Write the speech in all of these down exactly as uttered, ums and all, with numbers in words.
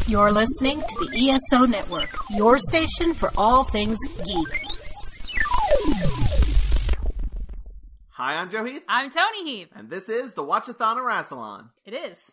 You're listening to the E S O Network, your station for all things geek. Hi, I'm Joe Heath. I'm Tony Heath. And this is the Watchathon Rassalon. It is.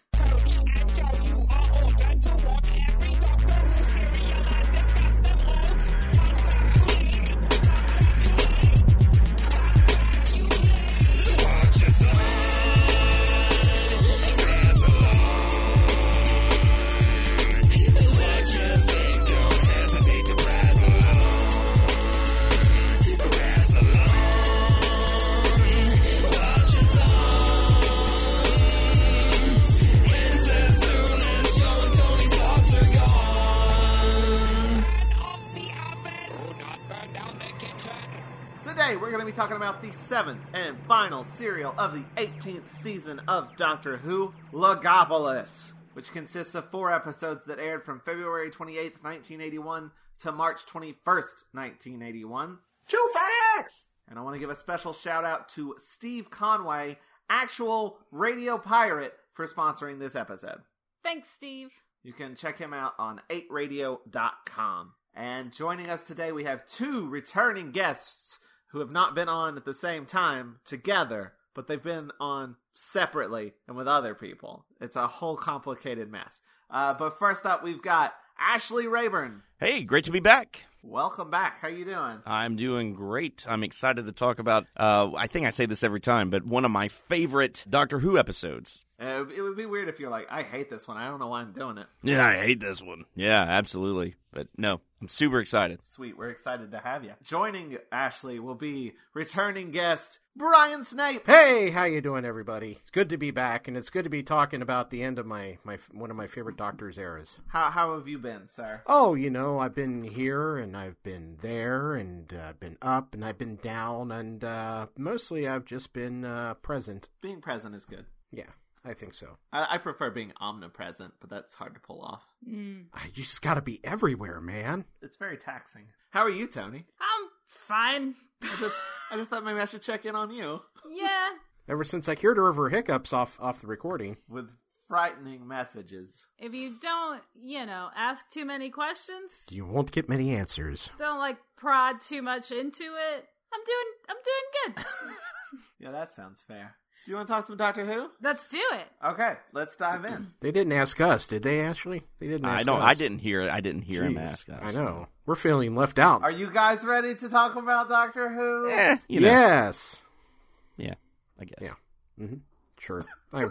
Today, we're going to be talking about the seventh and final serial of the eighteenth season of Doctor Who, Logopolis, which consists of four episodes that aired from February twenty-eighth, nineteen eighty-one to March twenty-first, nineteen eighty-one. True facts! And I want to give a special shout out to Steve Conway, actual radio pirate, for sponsoring this episode. Thanks, Steve. You can check him out on eight radio dot com. And joining us today, we have two returning guests who have not been on at the same time together, but they've been on separately and with other people. It's a whole complicated mess. Uh, but first up, we've got Ashley Rayburn. Hey, great to be back. Welcome back. How you doing? I'm doing great. I'm excited to talk about, uh, I think I say this every time, but one of my favorite Doctor Who episodes. Uh, it would be weird if you're like, I hate this one. I don't know why I'm doing it. Yeah, I hate this one. Yeah, absolutely. But no, I'm super excited. Sweet. We're excited to have you. Joining Ashley will be returning guest Brian Snape. Hey, how you doing, everybody? It's good to be back, and it's good to be talking about the end of my, my one of my favorite Doctor's eras. How how have you been, sir? Oh, you know, I've been here, and I've been there, and uh, I've been up, and I've been down, and uh, mostly I've just been uh, present. Being present is good. Yeah. I think so. I, I prefer being omnipresent, but that's hard to pull off. Mm. You just gotta be everywhere, man. It's very taxing. How are you, Tony? I'm fine. I just I just thought maybe I should check in on you. Yeah. Ever since I cured her of her hiccups off, off the recording. With frightening messages. If you don't, you know, ask too many questions, You won't get many answers. don't like prod too much into it, I'm doing, I'm doing good. Yeah, that sounds fair. So you want to talk some Doctor Who? Let's do it. Okay, let's dive in. They didn't ask us, did they, Ashley? They didn't ask I don't. us. I didn't hear it. I didn't hear him Jeez, ask us. I know. We're feeling left out. Are you guys ready to talk about Doctor Who? Eh, you know. Yes. Yeah, I guess. Yeah. Mm-hmm. Sure. I,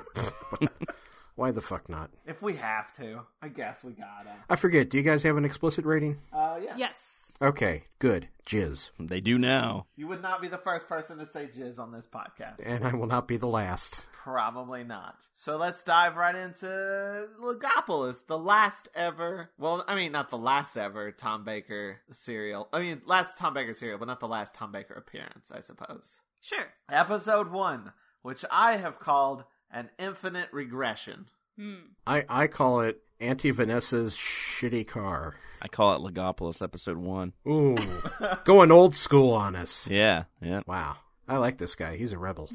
why the fuck not? If we have to, I guess we gotta. I forget. Do you guys have an explicit rating? Uh, yes. Yes. Okay. Good. Jizz. They do now. You would not be the first person to say jizz on this podcast. And I will not be the last. Probably not. So let's dive right into Logopolis, the last ever, well, I mean, not the last ever Tom Baker serial. I mean, last Tom Baker serial, but not the last Tom Baker appearance, I suppose. Sure. Episode one, which I have called an infinite regression. Hmm. I, I call it Auntie Vanessa's shitty car. I call it Logopolis episode one. Ooh. Going old school on us. Yeah, yeah. Wow. I like this guy. He's a rebel.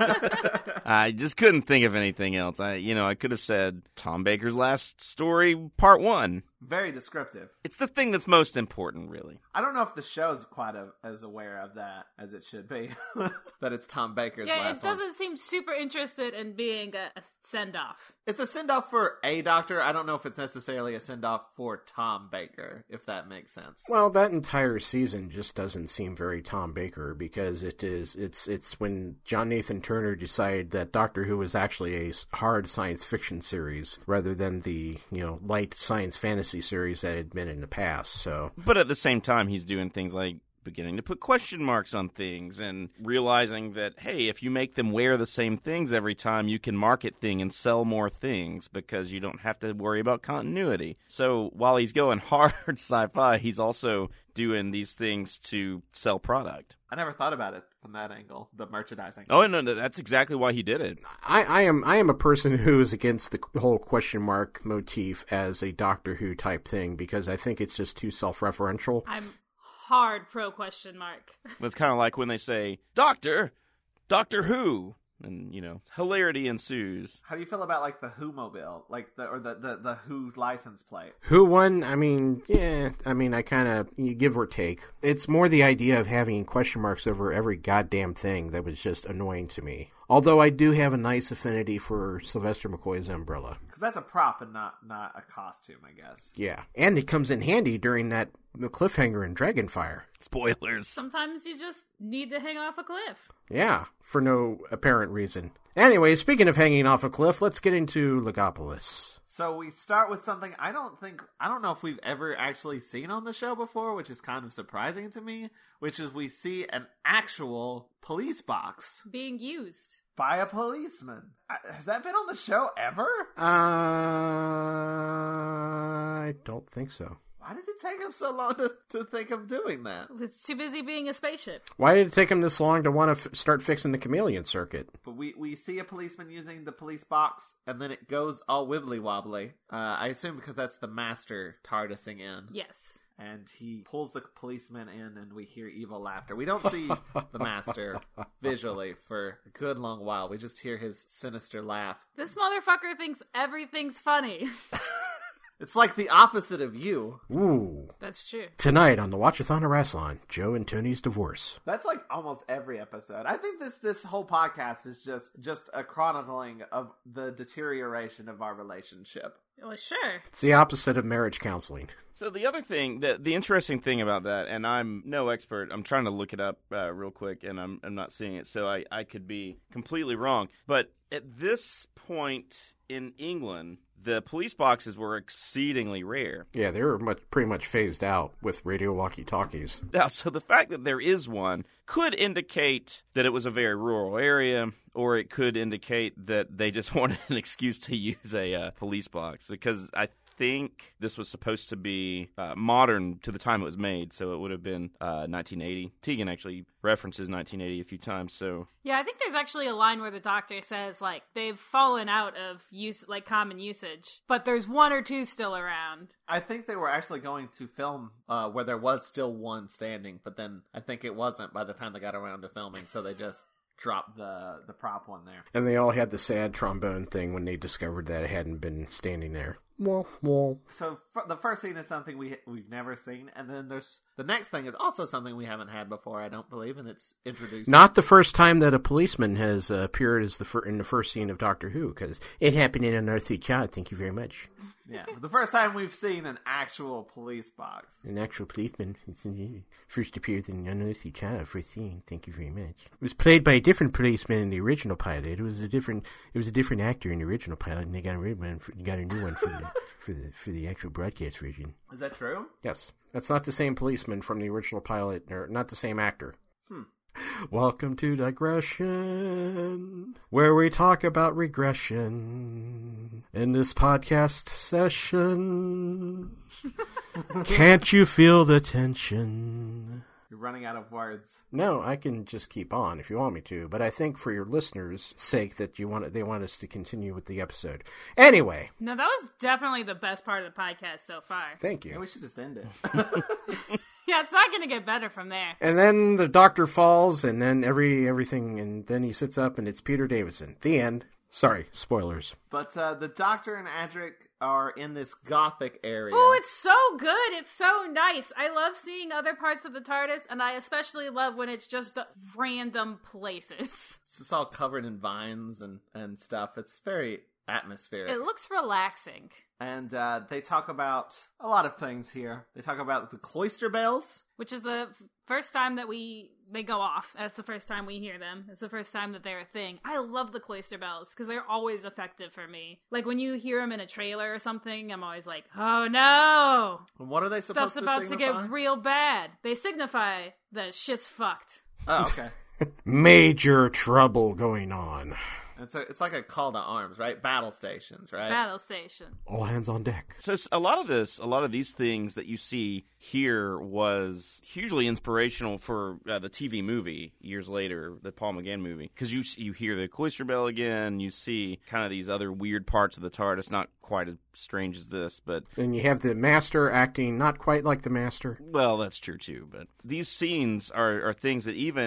I just couldn't think of anything else. I, you know, I could have said Tom Baker's last story, part one. Very descriptive. It's the thing that's most important, really. I don't know if the show's quite a, as aware of that as it should be. That it's Tom Baker's Yeah, last it one. doesn't seem super interested in being a, a send-off. It's a send-off for a Doctor. I don't know if it's necessarily a send-off for Tom Baker, if that makes sense. Well, that entire season just doesn't seem very Tom Baker because it is it's it's when John Nathan Turner decided that Doctor Who was actually a hard science fiction series rather than the, you know, light science fantasy series that had been in the past. So, But at the same time, he's doing things like beginning to put question marks on things and realizing that, hey, if you make them wear the same things every time, you can market thing and sell more things because you don't have to worry about continuity. So while he's going hard sci-fi, he's also doing these things to sell product. I never thought about it from that angle, the merchandising. Oh, no, no, that's exactly why he did it. I, I am I am a person who is against the whole question mark motif as a Doctor Who type thing because I think it's just too self-referential. I'm hard pro question mark. It's kind of like when they say, Doctor, Doctor Who. and you know, hilarity ensues. How do you feel about like the Who mobile, like the or the the, the Who license plate? Who won? I mean, yeah. I mean, I kind of you give or take. It's more the idea of having question marks over every goddamn thing that was just annoying to me. Although I do have a nice affinity for Sylvester McCoy's umbrella. Because that's a prop and not, not a costume, I guess. Yeah. And it comes in handy during that cliffhanger in Dragonfire. Spoilers. Sometimes you just need to hang off a cliff. Yeah, for no apparent reason. Anyway, speaking of hanging off a cliff, let's get into Legopolis. So we start with something I don't think, I don't know if we've ever actually seen on the show before, which is kind of surprising to me, which is we see an actual police box Being used. by a policeman. Uh, Has that been on the show ever? Uh, I don't think so. Why did it take him so long to, to think of doing that? Was too busy being a spaceship. Why did it take him this long to want to f- start fixing the chameleon circuit? But we, we see a policeman using the police box, and then it goes all wibbly wobbly. Uh, I assume because that's the master TARDISing in. Yes. And he pulls the policeman in, and we hear evil laughter. We don't see the master visually for a good long while. We just hear his sinister laugh. This motherfucker thinks everything's funny. It's like the opposite of you. Ooh. That's true. Tonight on the Watchathon of Rassilon, Joe and Tony's divorce. That's like almost every episode. I think this this whole podcast is just just a chronicling of the deterioration of our relationship. Well, sure. It's the opposite of marriage counseling. So the other thing, the the interesting thing about that, and I'm no expert, I'm trying to look it up uh, real quick, and I'm I'm not seeing it, so I, I could be completely wrong. But at this point in England, the police boxes were exceedingly rare. Yeah, they were much, pretty much phased out with radio walkie-talkies. Now, so the fact that there is one could indicate that it was a very rural area, or it could indicate that they just wanted an excuse to use a uh, police box, because I think this was supposed to be uh, modern to the time it was made, so it would have been uh, nineteen eighty. Tegan actually references nineteen eighty a few times, so... Yeah, I think there's actually a line where the doctor says, like, they've fallen out of use, like, common usage, but there's one or two still around. I think they were actually going to film uh, where there was still one standing, but then I think it wasn't by the time they got around to filming, so they just dropped the, the prop one there. And they all had the sad trombone thing when they discovered that it hadn't been standing there. Well, well. So f- the first scene is something we we've never seen, and then there's the next thing is also something we haven't had before, I don't believe, and it's introduced. Not the first time that a policeman has uh, appeared as the fir- in the first scene of Doctor Who, because it happened in Unearthly Child. Thank you very much. Yeah, the first time we've seen an actual police box. An actual policeman first appeared in Unearthly Child. First scene. Thank you very much. It was played by a different policeman in the original pilot. It was a different. It was a different actor in the original pilot, and they got a red one. For, got a new one for the for the for the actual broadcast version. Is that true? Yes, that's not the same policeman from the original pilot, or not the same actor. Hmm. Welcome to Digression, where we talk about regression in this podcast session. Can't you feel the tension? You're running out of words. No, I can just keep on if you want me to, but I think for your listeners' sake that you want they want us to continue with the episode. Anyway. No, that was definitely the best part of the podcast so far. Thank you. Yeah, we should just end it. Yeah, it's not going to get better from there. And then the doctor falls, and then every everything, and then he sits up, and it's Peter Davison. The end. Sorry, spoilers. But uh, the Doctor and Adric are in this gothic area. Oh, it's so good. It's so nice. I love seeing other parts of the TARDIS, and I especially love when it's just random places. It's just all covered in vines and, and stuff. It's very atmospheric. It looks relaxing. And uh, they talk about a lot of things here. They talk about the cloister bells. Which is the f- first time that we, they go off. That's the first time we hear them. It's the first time that they're a thing. I love the cloister bells, because they're always effective for me. Like, when you hear them in a trailer or something, I'm always like, oh no! And what are they supposed Stuff's to about signify? to get real bad. They signify that shit's fucked. Oh, okay. Major trouble going on. It's a, it's like a call to arms, right? Battle stations, right? Battle station. All hands on deck. So s- a lot of this, a lot of these things that you see here was hugely inspirational for uh, the T V movie years later, the Paul McGann movie, because you s- you hear the cloister bell again, you see kind of these other weird parts of the TARDIS, not quite as strange as this, but And you have the master acting not quite like the master. well, that's true too. But these scenes are are things that even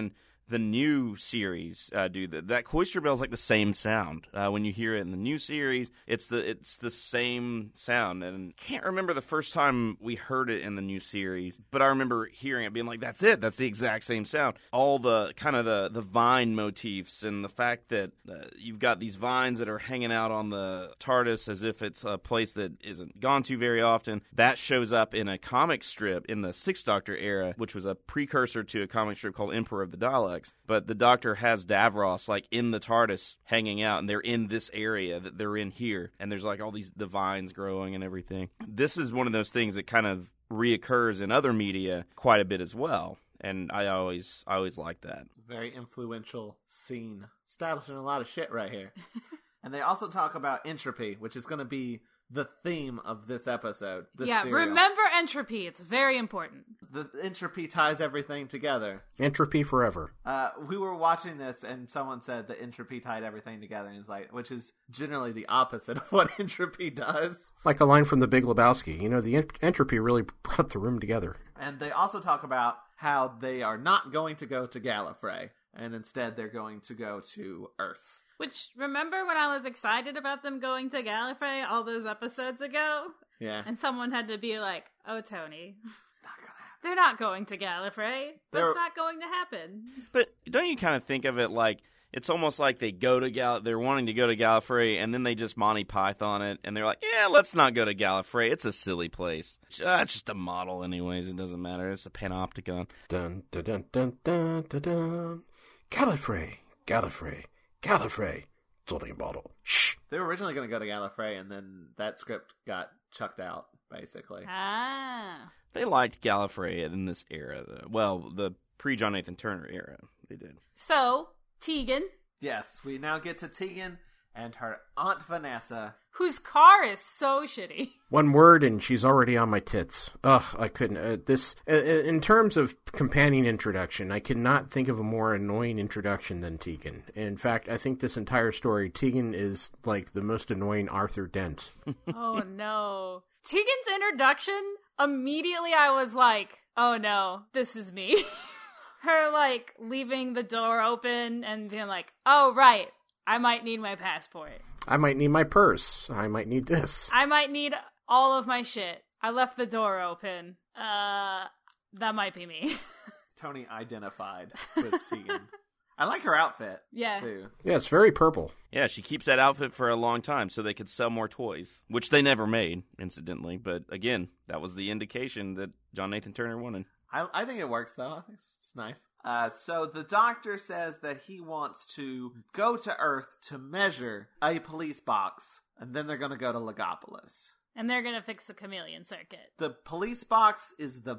the new series uh, do that. That cloister bell is like the same sound uh, when you hear it in the new series. It's the it's the same sound, and can't remember the first time we heard it in the new series, but I remember hearing it being like, "That's it. That's the exact same sound." All the kind of the the vine motifs and the fact that uh, you've got these vines that are hanging out on the TARDIS as if it's a place that isn't gone to very often. That shows up in a comic strip in the Sixth Doctor era, which was a precursor to a comic strip called Emperor of the Daleks. But the Doctor has Davros like in the TARDIS hanging out, and they're in this area that they're in here, and there's like all these the vines growing and everything. This is one of those things that kind of reoccurs in other media quite a bit as well. And I always, I always like that. Very influential scene. Establishing a lot of shit right here. And they also talk about entropy, which is going to be the theme of this episode. This yeah, serial. Remember entropy. It's very important. The entropy ties everything together. Entropy forever. Uh, we were watching this, and someone said that entropy tied everything together, and it's like, which is generally the opposite of what entropy does. Like a line from The Big Lebowski. You know, the ent- entropy really brought the room together. And they also talk about how they are not going to go to Gallifrey, and instead they're going to go to Earth. Which, remember when I was excited about them going to Gallifrey all those episodes ago? Yeah. And someone had to be like, oh, Tony, Not gonna happen. they're not going to Gallifrey. That's They're- not going to happen. But don't you kind of think of it like it's almost like they go to Gal, they're wanting to go to Gallifrey, and then they just Monty Python it, and they're like, yeah, let's not go to Gallifrey. It's a silly place. Uh, it's just a model, anyways. It doesn't matter. It's a panopticon. Dun dun dun dun dun dun dun. Gallifrey, Gallifrey, Gallifrey. It's only a bottle. Shh. They were originally going to go to Gallifrey, and then that script got chucked out, basically. Ah. They liked Gallifrey in this era. Though. Well, the pre-John Nathan Turner era. They did. So, Tegan, Yes, we now get to Tegan and her Aunt Vanessa. whose car is so shitty. One word and she's already on my tits. Ugh, I couldn't. Uh, this, uh, in terms of companion introduction, I cannot think of a more annoying introduction than Tegan. In fact, I think this entire story, Tegan is like the most annoying Arthur Dent. Oh, no. Tegan's introduction, immediately I was like, oh, no, this is me. Her, like, leaving the door open and being like, oh, right, I might need my passport. I might need my purse. I might need this. I might need all of my shit. I left the door open. Uh, that might be me. Tony identified with Tegan. I like her outfit, Yeah. too. Yeah, it's very purple. Yeah, she keeps that outfit for a long time so they could sell more toys, which they never made, incidentally. But again, that was the indication that John Nathan Turner wanted. I, I think it works, though. I think it's, it's nice. Uh, so the doctor says that he wants to go to Earth to measure a police box, and then they're going to go to Legopolis. And they're gonna fix the chameleon circuit. The police box is the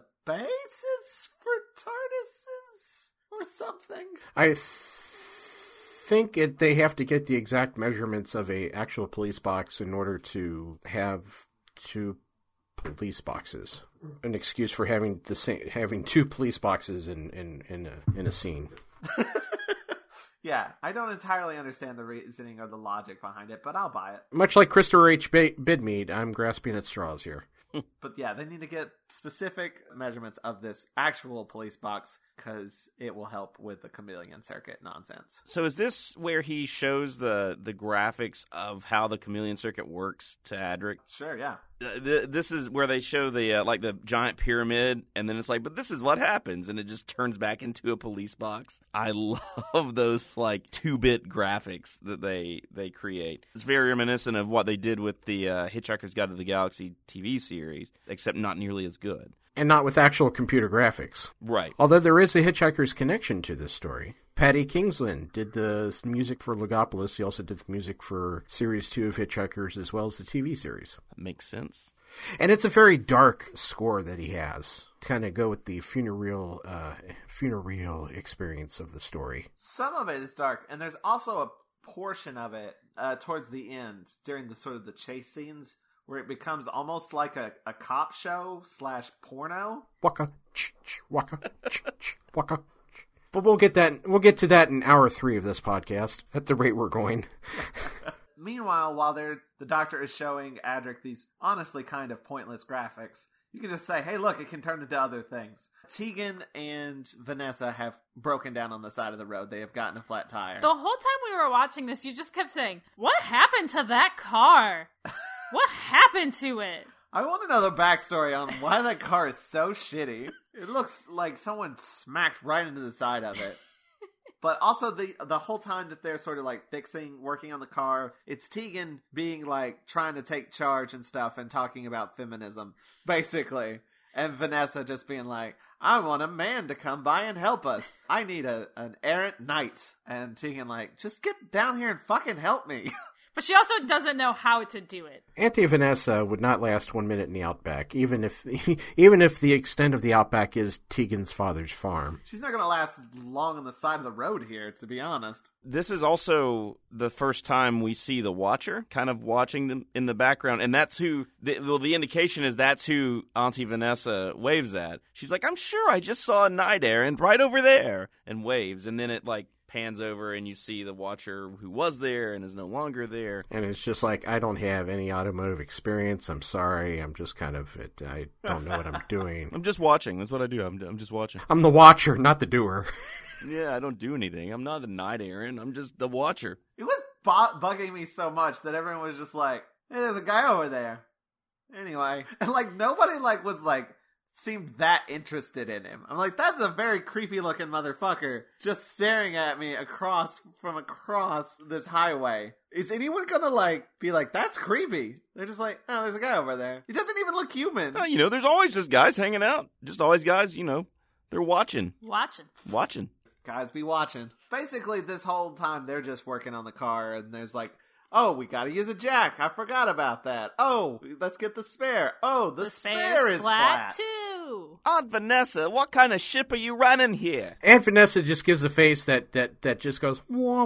basis for TARDISes or something. I th- think it, they have to get the exact measurements of a actual police box in order to have two police boxes. An excuse for having the same having two police boxes in in in a, in a scene. Yeah, I don't entirely understand the reasoning or the logic behind it, but I'll buy it. Much like Christopher H. B- Bidmead, I'm grasping at straws here. But yeah, they need to get specific measurements of this actual police box because it will help with the chameleon circuit nonsense. So is this where he shows the, the graphics of how the chameleon circuit works to Adric? Sure, yeah. Uh, th- this is where they show the uh, like the giant pyramid, and then it's like, but this is what happens, and it just turns back into a police box. I love those like two-bit graphics that they they create. It's very reminiscent of what they did with the uh, Hitchhiker's Guide to the Galaxy T V series, except not nearly as good. And not with actual computer graphics. Right. Although there is a Hitchhiker's connection to this story. Paddy Kingsland did the music for Legopolis. He also did the music for Series two of Hitchhikers as well as the T V series. That makes sense. And it's a very dark score that he has. Kind of go with the funereal, uh, funereal experience of the story. Some of it is dark, and there's also a portion of it uh, towards the end, during the sort of the chase scenes, where it becomes almost like a, a cop show slash porno. Waka, ch, ch, waka, ch, ch, waka. But we'll get that. We'll get to that in hour three of this podcast. At the rate we're going. Meanwhile, while they're, the doctor is showing Adric these honestly kind of pointless graphics, You can just say, hey, look, it can turn into other things. Tegan and Vanessa have broken down on the side of the road. They have gotten a flat tire. The whole time we were watching this, you just kept saying, what happened to that car? What happened to it? I want to know the backstory on why that car is so shitty. It looks like someone smacked right into the side of it. But also the the whole time that they're sort of like fixing, working on the car, it's Tegan being like trying to take charge and stuff and talking about feminism, basically. And Vanessa just being like, I want a man to come by and help us. I need a an errant knight. And Tegan like, just get down here and fucking help me. But she also doesn't know how to do it. Auntie Vanessa would not last one minute in the Outback, even if even if the extent of the Outback is Tegan's father's farm. She's not going to last long on the side of the road here, to be honest. This is also the first time we see the Watcher kind of watching them in the background, and that's who, the, well, the indication is that's who Auntie Vanessa waves at. She's like, I'm sure I just saw a night errant right over there, and waves, and then it, like, pans over and you see the Watcher who was there and is no longer there. And it's just like, I don't have any automotive experience. I'm sorry. I'm just kind of, it, I don't know what I'm doing. I'm just watching. That's what I do. I'm, I'm just watching. I'm the watcher, not the doer. Yeah, I don't do anything. I'm not a night errant. I'm just the Watcher. It was bu- bugging me so much that everyone was just like, hey, there's a guy over there. Anyway. And like, nobody like was like, seemed that interested in him. I'm like, that's a very creepy looking motherfucker just staring at me across from across this highway. Is anyone gonna like be like, that's creepy? They're just like, oh, there's a guy over there. He doesn't even look human. Uh, you know, there's always just guys hanging out. Just always guys, you know, they're watching. Watching. Watching. Guys be watching. Basically, this whole time they're just working on the car, and there's like, oh, we gotta use a jack. I forgot about that. Oh, let's get the spare. Oh, the, The spare spare's is flat, flat. too. Aunt Vanessa, what kind of ship are you running here? Aunt Vanessa just gives a face that, that, that just goes, wah,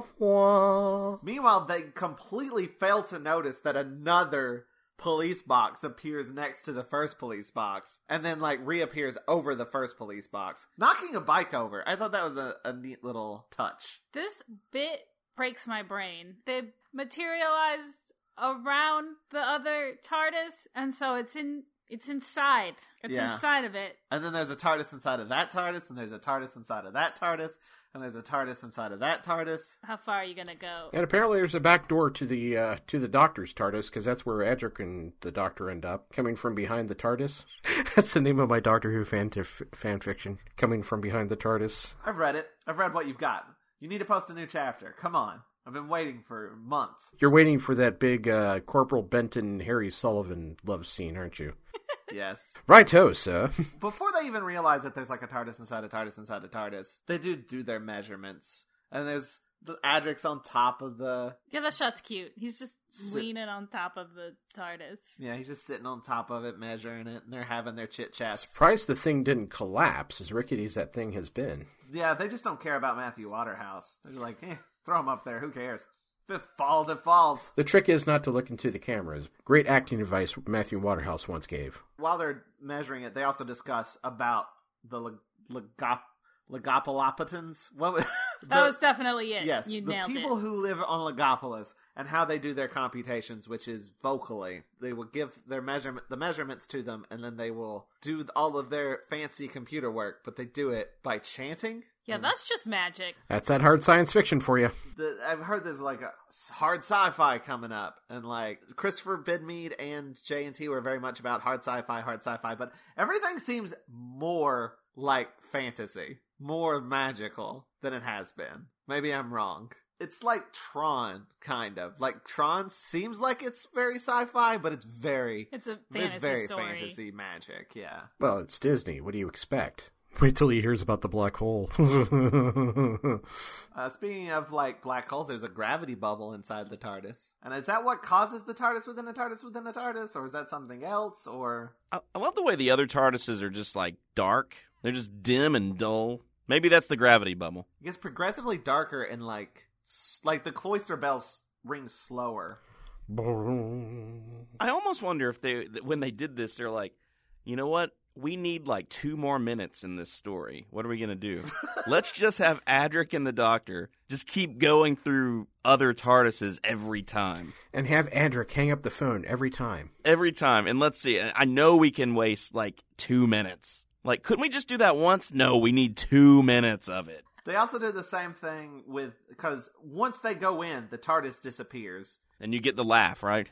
wah. Meanwhile, they completely fail to notice that another police box appears next to the first police box and then like reappears over the first police box, knocking a bike over. I thought that was a, a neat little touch. This bit breaks my brain. They materialize around the other TARDIS, and so it's in it's inside. It's Yeah. inside of it. And then there's a TARDIS inside of that TARDIS, and there's a TARDIS inside of that TARDIS, and there's a TARDIS inside of that TARDIS. How far are you gonna go? And apparently there's a back door to the uh, to the Doctor's TARDIS, because that's where Edric and the Doctor end up, coming from behind the TARDIS. That's the name of my Doctor Who fan, tif- fan fiction, coming from behind the TARDIS. I've read it. I've read what you've got. You need to post a new chapter. Come on. I've been waiting for months. You're waiting for that big uh, Corporal Benton, Harry Sullivan love scene, aren't you? Yes. Righto, sir. Before they even realize that there's like a TARDIS inside a TARDIS inside a TARDIS, they do do their measurements. And there's the Adric's on top of the... Yeah, that shot's cute. He's just Sit- leaning on top of the TARDIS. Yeah, he's just sitting on top of it, measuring it, and they're having their chit-chats. Surprised the thing didn't collapse, as rickety as that thing has been. Yeah, they just don't care about Matthew Waterhouse. They're like, eh, throw him up there, who cares? If it falls, it falls. The trick is not to look into the cameras. Great acting advice Matthew Waterhouse once gave. While they're measuring it, they also discuss about the Leg- Legop- Legopolopatans. What was... That the- was definitely it. Yes, You the nailed people it. who live on Legopolis and how they do their computations, which is vocally. They will give their measurement, the measurements to them, and then they will do all of their fancy computer work, but they do it by chanting. Yeah, that's just magic. That's that hard science fiction for you. The, I've heard there's like a hard sci-fi coming up, and like Christopher Bidmead and J and T were very much about hard sci-fi, hard sci-fi, but everything seems more like fantasy, more magical than it has been. Maybe I'm wrong. It's like Tron, kind of. Like Tron seems like it's very sci-fi, but it's very, It's a fantasy it's very story. fantasy magic. Yeah. Well, it's Disney. What do you expect? Wait till he hears about the black hole. Uh, speaking of like black holes, there's a gravity bubble inside the TARDIS, and is that what causes the TARDIS within a TARDIS within a TARDIS, or is that something else? Or I, I love the way the other TARDISes are just like dark. They're just dim and dull. Maybe that's the gravity bubble. it gets progressively darker, and like s- like the cloister bells ring slower. I almost wonder if they, when they did this, they're like, you know what? we need like two more minutes in this story. What are we going to do? Let's just have Adric and the Doctor just keep going through other TARDISes every time. And have Adric hang up the phone every time. Every time. And let's see. I know we can waste like two minutes. Like, couldn't we just do that once? No, we need two minutes of it. They also did the same thing with, because once they go in, the TARDIS disappears. And you get the laugh, right?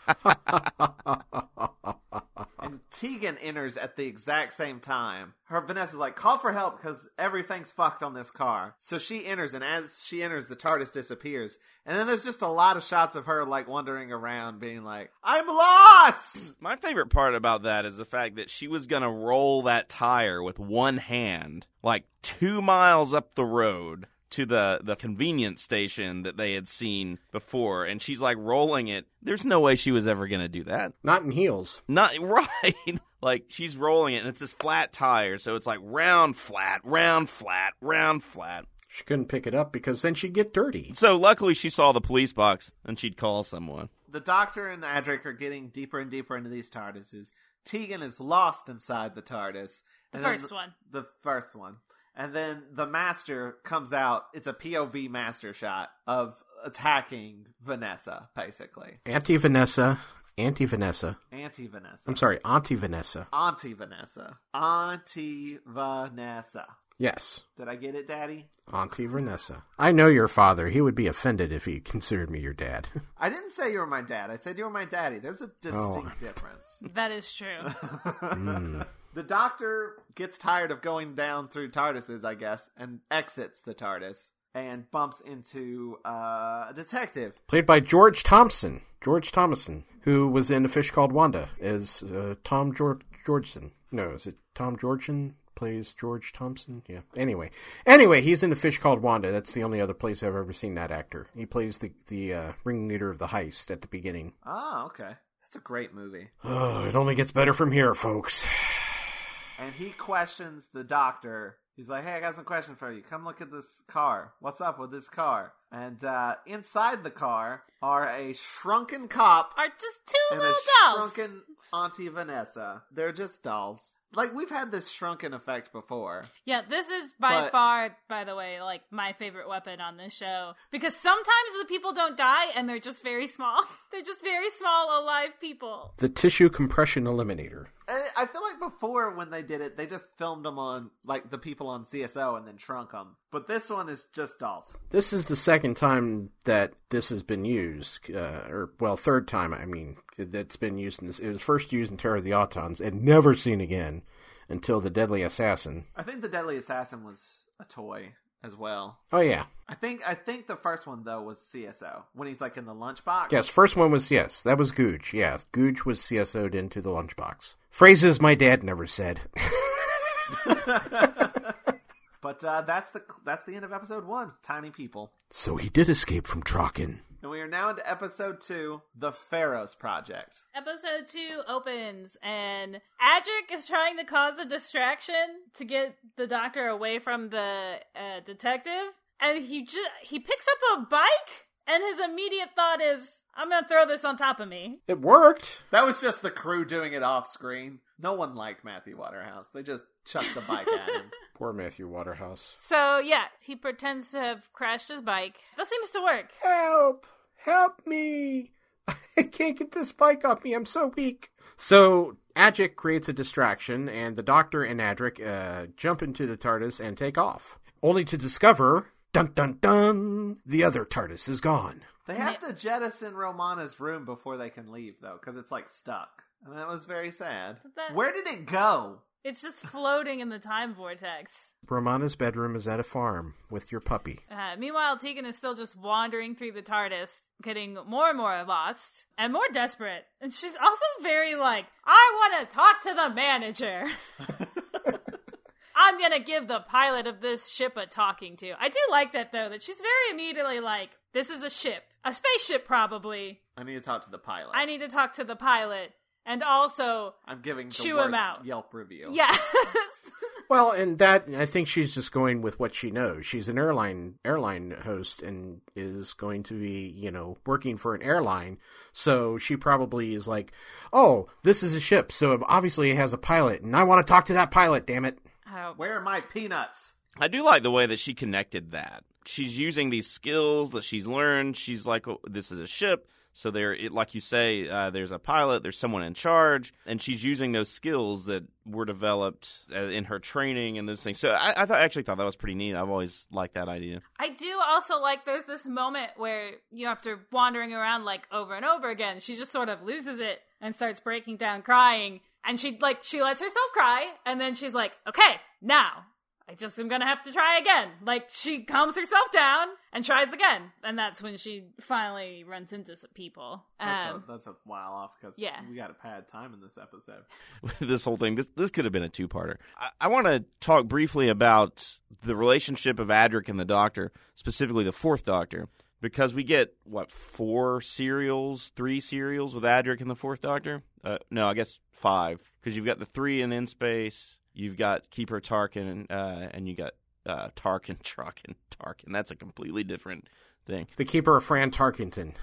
And Tegan enters at the exact same time. Her Vanessa's like, call for help because everything's fucked on this car. So she enters, and as she enters, the TARDIS disappears. And then there's just a lot of shots of her like wandering around being like, I'm lost! My favorite part about that is the fact that she was going to roll that tire with one hand, like two miles up the road to the, the convenience station that they had seen before, and she's like rolling it. There's no way she was ever going to do that. Not in heels. Not right. Like, she's rolling it, and it's this flat tire, so it's like round, flat, round, flat, round, flat. She couldn't pick it up because then she'd get dirty. So luckily she saw the police box, and she'd call someone. The Doctor and Adric are getting deeper and deeper into these TARDISes. Tegan is lost inside the TARDIS. The And then first one. The first one. And then the Master comes out. It's a P O V Master shot of attacking Vanessa, basically. Anti-Vanessa. Anti-Vanessa. Anti-Vanessa. I'm sorry, Auntie-Vanessa. Auntie-Vanessa. Auntie-Vanessa. Yes. Did I get it, Daddy? Auntie-Vanessa. I know your father. He would be offended if he considered me your dad. I didn't say you were my dad. I said you were my daddy. There's a distinct Oh. difference. That is true. mm. The Doctor gets tired of going down through TARDISes, I guess, and exits the TARDIS and bumps into uh, a detective. Played by George Thompson. George Thomason, who was in A Fish Called Wanda as uh, Tom George Georgeson. No, is it Tom Georgeson? Plays George Thompson? Yeah. Anyway. Anyway, he's in A Fish Called Wanda. That's the only other place I've ever seen that actor. He plays the, the uh, ringleader of the heist at the beginning. Oh, okay. That's a great movie. Oh, it only gets better from here, folks. And he questions the Doctor. He's like, hey, I got some questions for you. Come look at this car. What's up with this car? And uh, inside the car are a shrunken cop Are just two and little a dolls. shrunken Auntie Vanessa. They're just dolls. Like, we've had this shrunken effect before. Yeah, this is by But- far, by the way, like my favorite weapon on this show. Because sometimes the people don't die and they're just very small. They're just very small, alive people. The tissue compression eliminator. I I feel like before when they did it, they just filmed them on, like, the people on C S O and then shrunk them. But this one is just dolls. This is the second time that this has been used, uh, or, well, third time, I mean, that's been used in this. It was first used in Terror of the Autons and never seen again until The Deadly Assassin. I think the Deadly Assassin was a toy as well. Oh, yeah. I think I think the first one, though, was C S O. When he's, like, in the lunchbox. Yes, first one was, yes, that was Gooch. Yes, Gooch was C S O'd into the lunchbox. Phrases my dad never said. But uh, that's the that's the end of episode one. Tiny people. So he did escape from Traken. And we are now into episode two, The Pharaohs Project. Episode two opens, and Adric is trying to cause a distraction to get the Doctor away from the uh, detective, and he just he picks up a bike, and his immediate thought is, I'm gonna throw this on top of me. It worked. That was just the crew doing it off screen. No one liked Matthew Waterhouse. They just chucked the bike at him. Poor Matthew Waterhouse. So, yeah, he pretends to have crashed his bike. That seems to work. Help! Help me! I can't get this bike off me. I'm so weak. So Adric creates a distraction, and the Doctor and Adric uh, jump into the TARDIS and take off, only to discover, dun dun dun, the other TARDIS is gone. They have to jettison Romana's room before they can leave, though, because it's, like, stuck. And that was very sad. That- Where did it go? It's just floating in the time vortex. Romana's bedroom is at a farm with your puppy. Uh, meanwhile, Tegan is still just wandering through the TARDIS, getting more and more lost and more desperate. And she's also very like, I want to talk to the manager. I'm going to give the pilot of this ship a talking to. I do like that, though, that she's very immediately like, this is a ship. A spaceship, probably. I need to talk to the pilot. I need to talk to the pilot. and also I'm giving the chew worst him out. Yelp review. Yes. Well, and that, I think she's just going with what she knows. She's an airline airline host and is going to be, you know, working for an airline. So she probably is like, oh, this is a ship, so obviously it has a pilot, and I want to talk to that pilot, damn it. Oh. Where are my peanuts? I do like the way that she connected that. She's using these skills that she's learned. She's like, oh, this is a ship. So there, it, like you say, uh, there's a pilot, there's someone in charge, and she's using those skills that were developed uh, in her training and those things. So I, I thought, actually thought that was pretty neat. I've always liked that idea. I do also like there's this moment where, you know, after wandering around like over and over again, she just sort of loses it and starts breaking down crying. And she like she lets herself cry, and then she's like, okay, now I just am gonna have to try again. Like, she calms herself down and tries again. And that's when she finally runs into some people. That's, Um, a, that's a while off because yeah. we got a pad time in this episode. This whole thing, this this could have been a two-parter. I, I want to talk briefly about the relationship of Adric and the Doctor, specifically the Fourth Doctor, because we get, what, four serials, three serials with Adric and the Fourth Doctor? Uh, no, I guess five, because you've got the three in In Space, you've got Keeper Tarkin, uh, and you got uh, Tarkin, Tarkin, Tarkin. That's a completely different thing. The Keeper of Fran Tarkenton.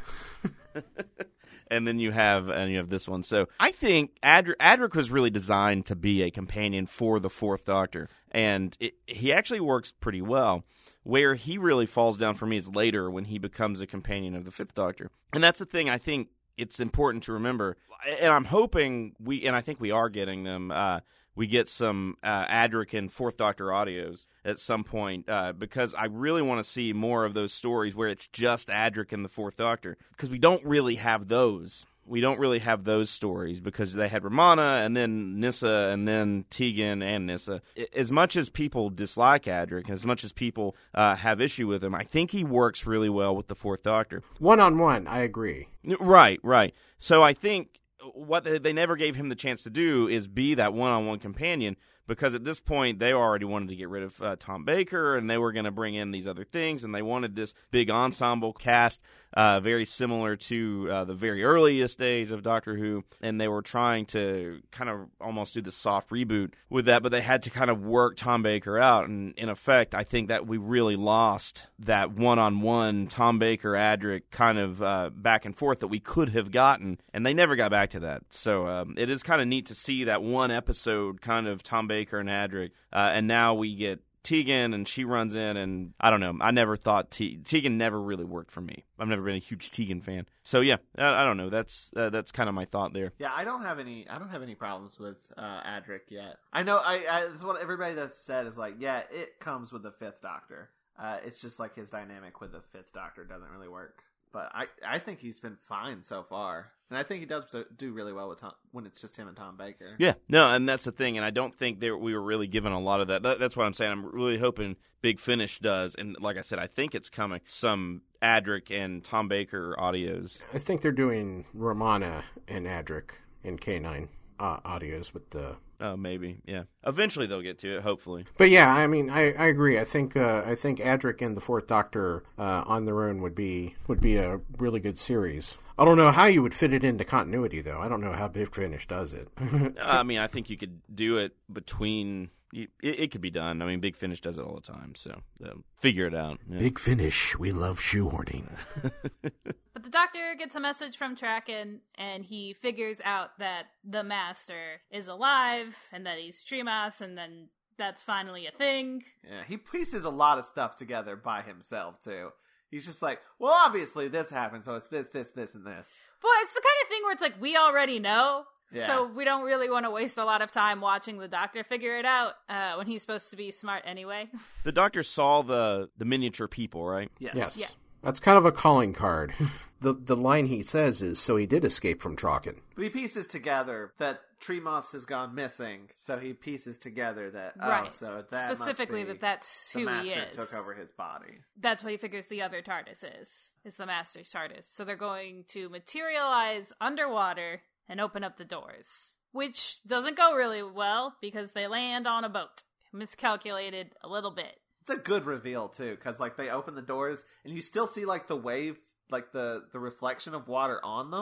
And then you have and you have this one. So I think Adric, Adric was really designed to be a companion for the Fourth Doctor, and it, he actually works pretty well. Where he really falls down for me is later when he becomes a companion of the Fifth Doctor, and that's the thing I think it's important to remember. And I'm hoping we, and I think we are getting them. Uh, we get some uh, Adric and Fourth Doctor audios at some point uh, because I really want to see more of those stories where it's just Adric and the Fourth Doctor, because we don't really have those. We don't really have those stories because they had Romana and then Nyssa and then Tegan and Nyssa. As much as people dislike Adric, as much as people uh, have issue with him, I think he works really well with the Fourth Doctor. One-on-one, I agree. Right, right. So I think what they, they never gave him the chance to do is be that one-on-one companion, because at this point they already wanted to get rid of uh, Tom Baker, and they were going to bring in these other things, and they wanted this big ensemble cast, uh, very similar to uh, the very earliest days of Doctor Who, and they were trying to kind of almost do the soft reboot with that, but they had to kind of work Tom Baker out, and in effect, I think that we really lost that one-on-one Tom Baker, Adric kind of uh, back and forth that we could have gotten, and they never got back to that. So um, it is kind of neat to see that one episode kind of Tom Baker and Adric, uh, and now we get Tegan, and she runs in, and I don't know. I never thought Te- Tegan never really worked for me. I've never been a huge Tegan fan, so yeah, I, I don't know. That's uh, that's kind of my thought there. Yeah, I don't have any. I don't have any problems with uh, Adric yet. I know. I, I that's what everybody that's said is like. Yeah, it comes with the Fifth Doctor. Uh, it's just like his dynamic with the Fifth Doctor doesn't really work. But I, I think he's been fine so far. And I think he does do really well with Tom, when it's just him and Tom Baker. Yeah, no, and that's the thing. And I don't think there, we were really given a lot of that. that. That's what I'm saying. I'm really hoping Big Finish does. And like I said, I think it's coming. Some Adric and Tom Baker audios. I think they're doing Romana and Adric and K nine uh, audios with the... Oh, maybe, yeah. Eventually they'll get to it, hopefully. But yeah, I mean, I, I agree. I think uh, I think Adric and the Fourth Doctor uh, on their own would be would be a really good series. I don't know how you would fit it into continuity, though. I don't know how Big Finish does it. I mean, I think you could do it between... It, it could be done. I mean, Big Finish does it all the time, so uh, figure it out. Yeah. Big Finish, we love shoehorning. But the Doctor gets a message from Traken, and he figures out that the Master is alive, and that he's Tremas, and then that's finally a thing. Yeah, he pieces a lot of stuff together by himself, too. He's just like, well, obviously this happened, so it's this, this, this, and this. But it's the kind of thing where it's like, we already know. Yeah. So we don't really want to waste a lot of time watching the Doctor figure it out uh, when he's supposed to be smart anyway. The Doctor saw the, the miniature people, right? Yes. Yes. Yeah. That's kind of a calling card. the The line he says is, so he did escape from Traken. But he pieces together that Tremas has gone missing, so he pieces together that, Right. oh, so that Specifically must be that that's the who he Master is. took over his body. That's what he figures the other TARDIS is, is the Master's TARDIS. So they're going to materialize underwater and open up the doors. Which doesn't go really well, because they land on a boat. Miscalculated a little bit. It's a good reveal, too, because, like, they open the doors, and you still see, like, the wave, like, the, the reflection of water on them.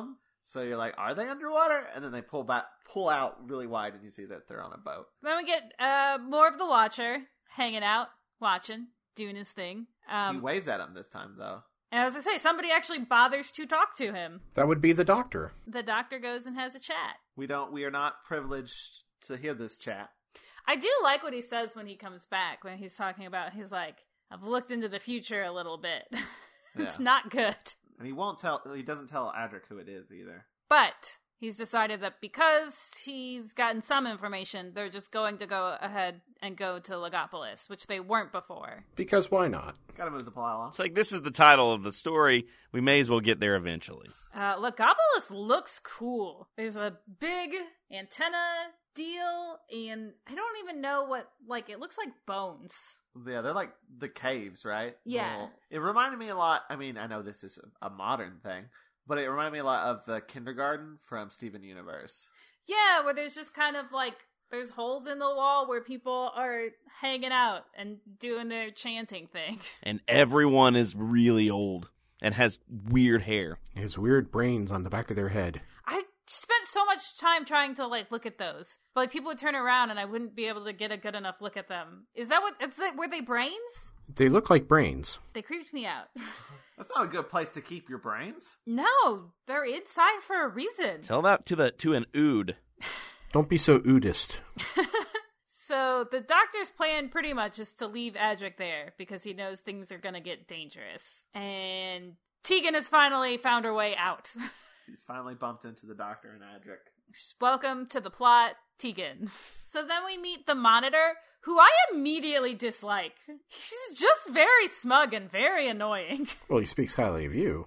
So you're like, are they underwater? And then they pull back, pull out really wide, and you see that they're on a boat. Then we get uh, more of the Watcher hanging out, watching, doing his thing. Um, He waves at him this time, though. and as I say, somebody actually bothers to talk to him. That would be the Doctor. The Doctor goes and has a chat. We don't. We are not privileged to hear this chat. I do like what he says when he comes back, when he's talking about, he's like, I've looked into the future a little bit. It's Yeah. not good. And he won't tell. He doesn't tell Adric who it is either. But he's decided that because he's gotten some information, they're just going to go ahead and go to Legopolis, which they weren't before. Because why not? Gotta move the plot along. It's like, this is the title of the story. We may as well get there eventually. Uh, Legopolis looks cool. There's a big antenna deal, and I don't even know what, like, it looks like bones. Yeah, they're like the caves, right? Yeah. Well, it reminded me a lot. I mean, I know this is a modern thing, but it reminded me a lot of the kindergarten from Steven Universe. Yeah, where there's just kind of like, there's holes in the wall where people are hanging out and doing their chanting thing. And everyone is really old and has weird hair. His weird brains on the back of their head. I spent so much time trying to like look at those, but like people would turn around and I wouldn't be able to get a good enough look at them. Is that what? Is that, were they brains? They look like brains. They creeped me out. That's not a good place to keep your brains. No, they're inside for a reason. Tell that to the to an ood. Don't be so oodist. So the Doctor's plan pretty much is to leave Adric there because he knows things are going to get dangerous. And Tegan has finally found her way out. She's finally bumped into the Doctor and Adric. Welcome to the plot, Tegan. So then we meet the Monitor, who I immediately dislike. He's just very smug and very annoying. Well, he speaks highly of you.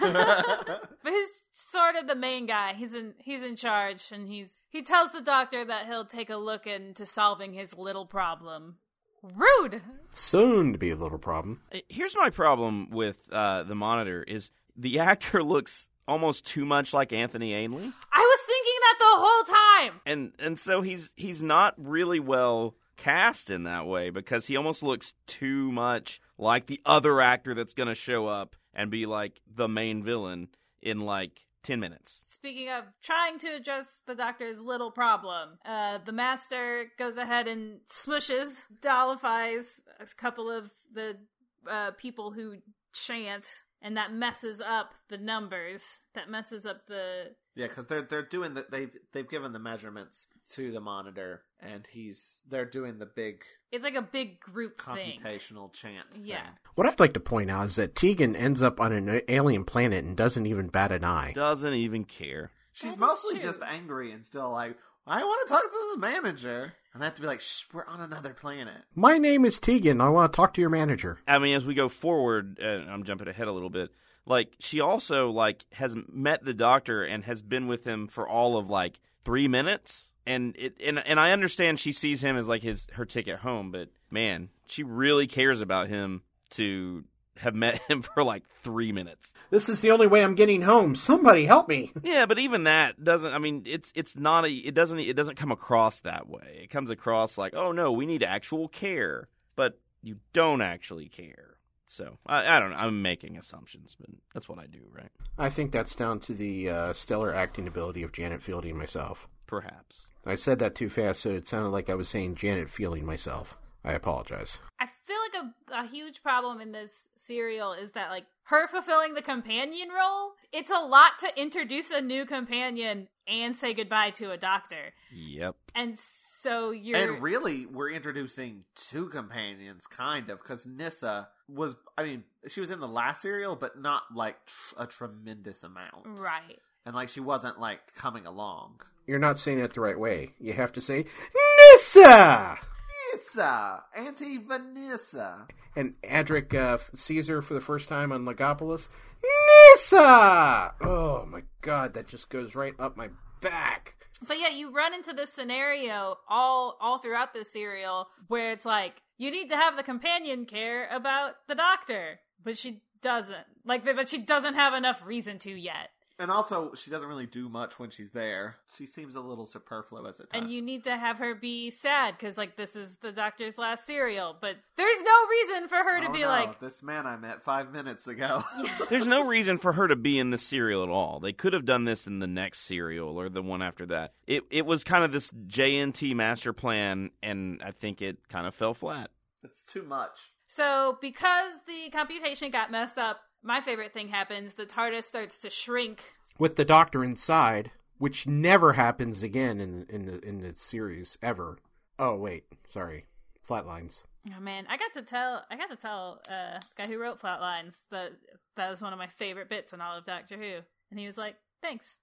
But he's sort of the main guy. He's in he's in charge, and he's he tells the Doctor that he'll take a look into solving his little problem. Rude. Soon to be a little problem. Here's my problem with uh, the Monitor is the actor looks almost too much like Anthony Ainley. I was thinking that the whole time. And and so he's he's not really well cast in that way because he almost looks too much like the other actor that's going to show up and be like the main villain in like ten minutes. Speaking of trying to address the Doctor's little problem, uh, the Master goes ahead and smushes, dollifies a couple of the uh, people who chant, and that messes up the numbers. That messes up the... Yeah, because they're they're doing the they've they've given the measurements to the Monitor, and he's they're doing the big It's like a big group thing. computational chant. Yeah. thing. What I'd like to point out is that Tegan ends up on an alien planet and doesn't even bat an eye. Doesn't even care. She's That is mostly true. just angry and still like, I want to talk to the manager, and I have to be like, shh, we're on another planet. My name is Tegan. I want to talk to your manager. I mean, as we go forward, uh, I'm jumping ahead a little bit. Like, she also, like, has met the Doctor and has been with him for all of, like, three minutes. And it and, and I understand she sees him as, like, his her ticket home. But, man, she really cares about him to have met him for, like, three minutes. This is the only way I'm getting home. Somebody help me. Yeah, but even that doesn't, I mean, it's it's not, a, it doesn't it doesn't come across that way. It comes across like, oh, no, we need actual care. But you don't actually care. So, I, I don't know. I'm making assumptions, but that's what I do, right? I think that's down to the uh, stellar acting ability of Janet Fielding myself. Perhaps. I said that too fast, so it sounded like I was saying Janet Fielding myself. I apologize. I feel like a, a huge problem in this serial is that, like, her fulfilling the companion role, it's a lot to introduce a new companion and say goodbye to a Doctor. Yep. And so you're... And really, we're introducing two companions, kind of, because Nyssa was, I mean, she was in the last serial, but not, like, tr- a tremendous amount. Right. And, like, she wasn't, like, coming along. You're not saying it the right way. You have to say, Nyssa! Nyssa! Auntie Vanessa! And Adric uh, sees her for the first time on Legopolis. Nyssa! Oh, my God, that just goes right up my back. But yeah, you run into this scenario all all throughout this serial where it's like, you need to have the companion care about the Doctor, but she doesn't. Like, but she doesn't have enough reason to yet. And also, she doesn't really do much when she's there. She seems a little superfluous at times. And you need to have her be sad, because, like, this is the Doctor's last serial. But there's no reason for her to oh, be no. like... This man I met five minutes ago. There's no reason for her to be in this serial at all. They could have done this in the next serial or the one after that. It it was kind of this J N T master plan, and I think it kind of fell flat. It's too much. So, because the computation got messed up, my favorite thing happens. The TARDIS starts to shrink. With the Doctor inside, which never happens again in, in, the, in the series, ever. Oh, wait. Sorry. Flatlines. Oh, man. I got to tell I got to tell uh, the guy who wrote Flatlines that that was one of my favorite bits in all of Doctor Who. And he was like, thanks.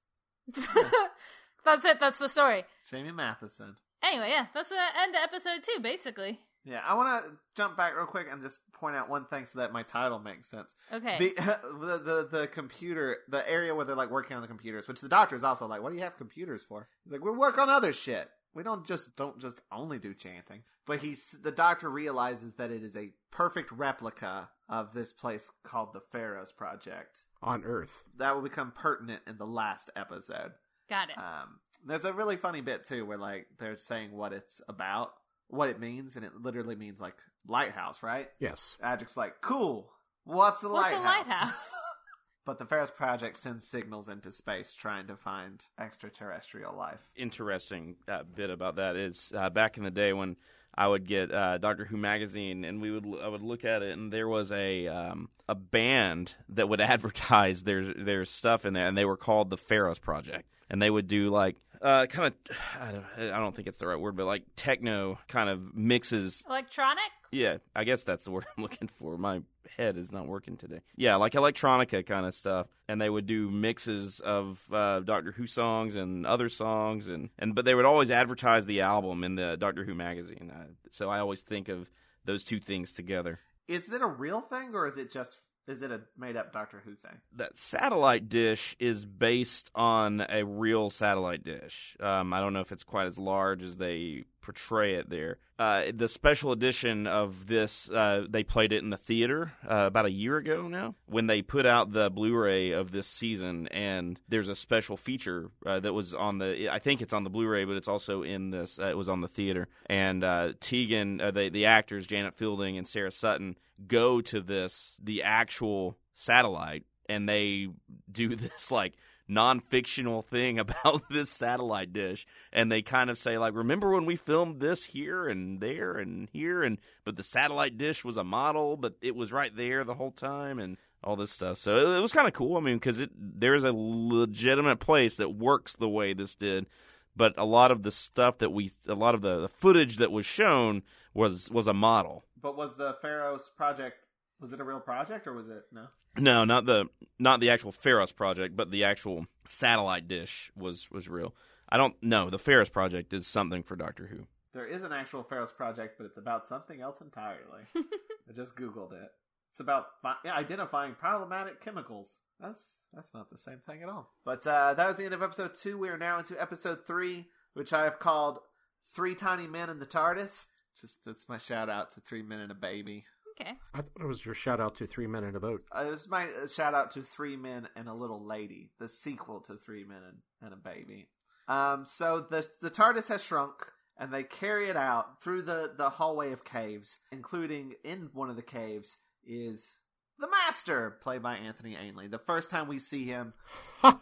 That's it. That's the story. Jamie Matheson. Anyway, yeah. That's the end of episode two, basically. Yeah, I want to jump back real quick and just point out one thing so that my title makes sense. Okay. The, the the the computer, the area where they're like working on the computers, which the Doctor is also like, what do you have computers for? He's like, we work on other shit. We don't just don't just only do chanting. But he's the Doctor realizes that it is a perfect replica of this place called the Pharaohs Project on Earth. That will become pertinent in the last episode. Got it. Um, there's a really funny bit too where like they're saying what it's about. What it means, and it literally means like lighthouse, right? Yes. Adric's like, cool. What's a What's lighthouse? a lighthouse? But the Pharaohs Project sends signals into space trying to find extraterrestrial life. Interesting uh, bit about that is uh, back in the day when I would get uh, Doctor Who magazine, and we would I would look at it, and there was a um, a band that would advertise their their stuff in there, and they were called the Pharaohs Project, and they would do like. Uh, kind of, I don't, I don't think it's the right word, but like techno kind of mixes. Electronic? Yeah, I guess that's the word I'm looking for. My head is not working today. Yeah, like electronica kind of stuff. And they would do mixes of uh, Doctor Who songs and other songs, and, and but they would always advertise the album in the Doctor Who magazine. Uh, so I always think of those two things together. Is it a real thing, or is it just is it a made-up Doctor Who thing? That satellite dish is based on a real satellite dish. Um, I don't know if it's quite as large as they portray it there. Uh, the special edition of this, uh, they played it in the theater uh, about a year ago now when they put out the Blu-ray of this season, and there's a special feature uh, that was on the, I think it's on the Blu-ray, but it's also in this, uh, it was on the theater. And uh, Tegan, uh, the, the actors, Janet Fielding and Sarah Sutton, go to this, the actual satellite, and they do this, like, non-fictional thing about this satellite dish, and they kind of say, like, remember when we filmed this here and there and here, and but the satellite dish was a model, but it was right there the whole time, and all this stuff. So it, it was kind of cool. I mean, because it there's a legitimate place that works the way this did, but a lot of the stuff that we, a lot of the, the footage that was shown was was a model. But was the Pharaohs Project, was it a real project, or was it, no? No, not the not the actual Pharaohs Project, but the actual satellite dish was, was real. I don't know. The Pharaohs Project is something for Doctor Who. There is an actual Pharaohs Project, but it's about something else entirely. I just Googled it. It's about fi- yeah, identifying problematic chemicals. That's that's not the same thing at all. But uh, that was the end of episode two. We are now into episode three, which I have called Three Tiny Men in the TARDIS. Just that's my shout out to Three Men and a Baby. Okay. I thought it was your shout out to Three Men in a Boat. Uh, it was my uh, shout out to Three Men and a Little Lady, the sequel to Three Men and, and a Baby. Um, so the the TARDIS has shrunk, and they carry it out through the, the hallway of caves, including in one of the caves is the Master, played by Anthony Ainley. The first time we see him, and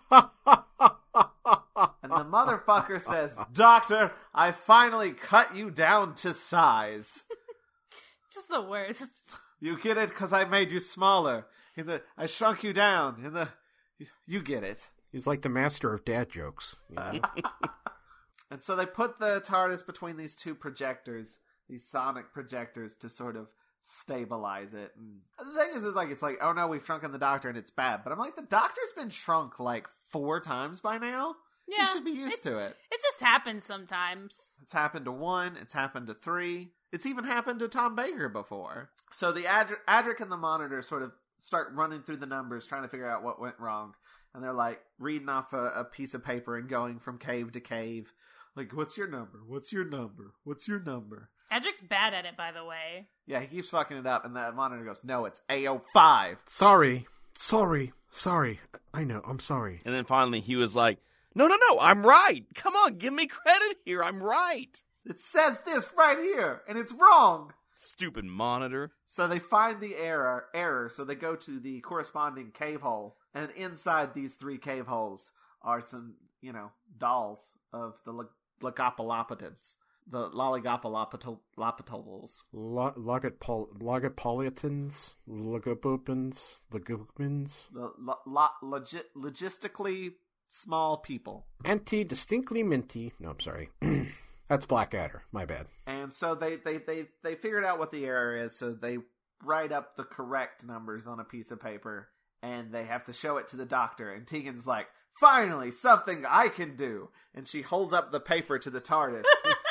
the motherfucker says, "Doctor, I finally cut you down to size." Just the worst. You get it because I made you smaller. In the, I shrunk you down. In the, you, you get it. He's like the master of dad jokes. You know? And so they put the TARDIS between these two projectors, these sonic projectors, to sort of stabilize it. And the thing is, is like it's like, oh no, we've shrunken the Doctor and it's bad. But I'm like, the Doctor's been shrunk like four times by now. Yeah, you should be used it, to it. It just happens sometimes. It's happened to one. It's happened to three. It's even happened to Tom Baker before. So the Adri- Adric and the Monitor sort of start running through the numbers, trying to figure out what went wrong. And they're like reading off a, a piece of paper and going from cave to cave. Like, what's your number? What's your number? What's your number? Adric's bad at it, by the way. Yeah, he keeps fucking it up. And the Monitor goes, no, it's A O five. Sorry. Sorry, sorry. I know, I'm sorry. And then finally he was like, no, no, no, I'm right. Come on, give me credit here. I'm right. It says this right here, and it's wrong. Stupid monitor. So they find the error, error, so they go to the corresponding cave hole, and inside these three cave holes are some, you know, dolls of the Lag- Lagopolopitans. The Lollygopolopitals. Lo- Logopol- Logopolitans? Logopopins? Lagopins? The lo- lo- logi- logistically small people. Anti-distinctly minty. No, I'm sorry. That's Blackadder. My bad. And so they, they, they, they figured out what the error is, so they write up the correct numbers on a piece of paper, and they have to show it to the doctor. And Tegan's like, finally, something I can do. And she holds up the paper to the TARDIS.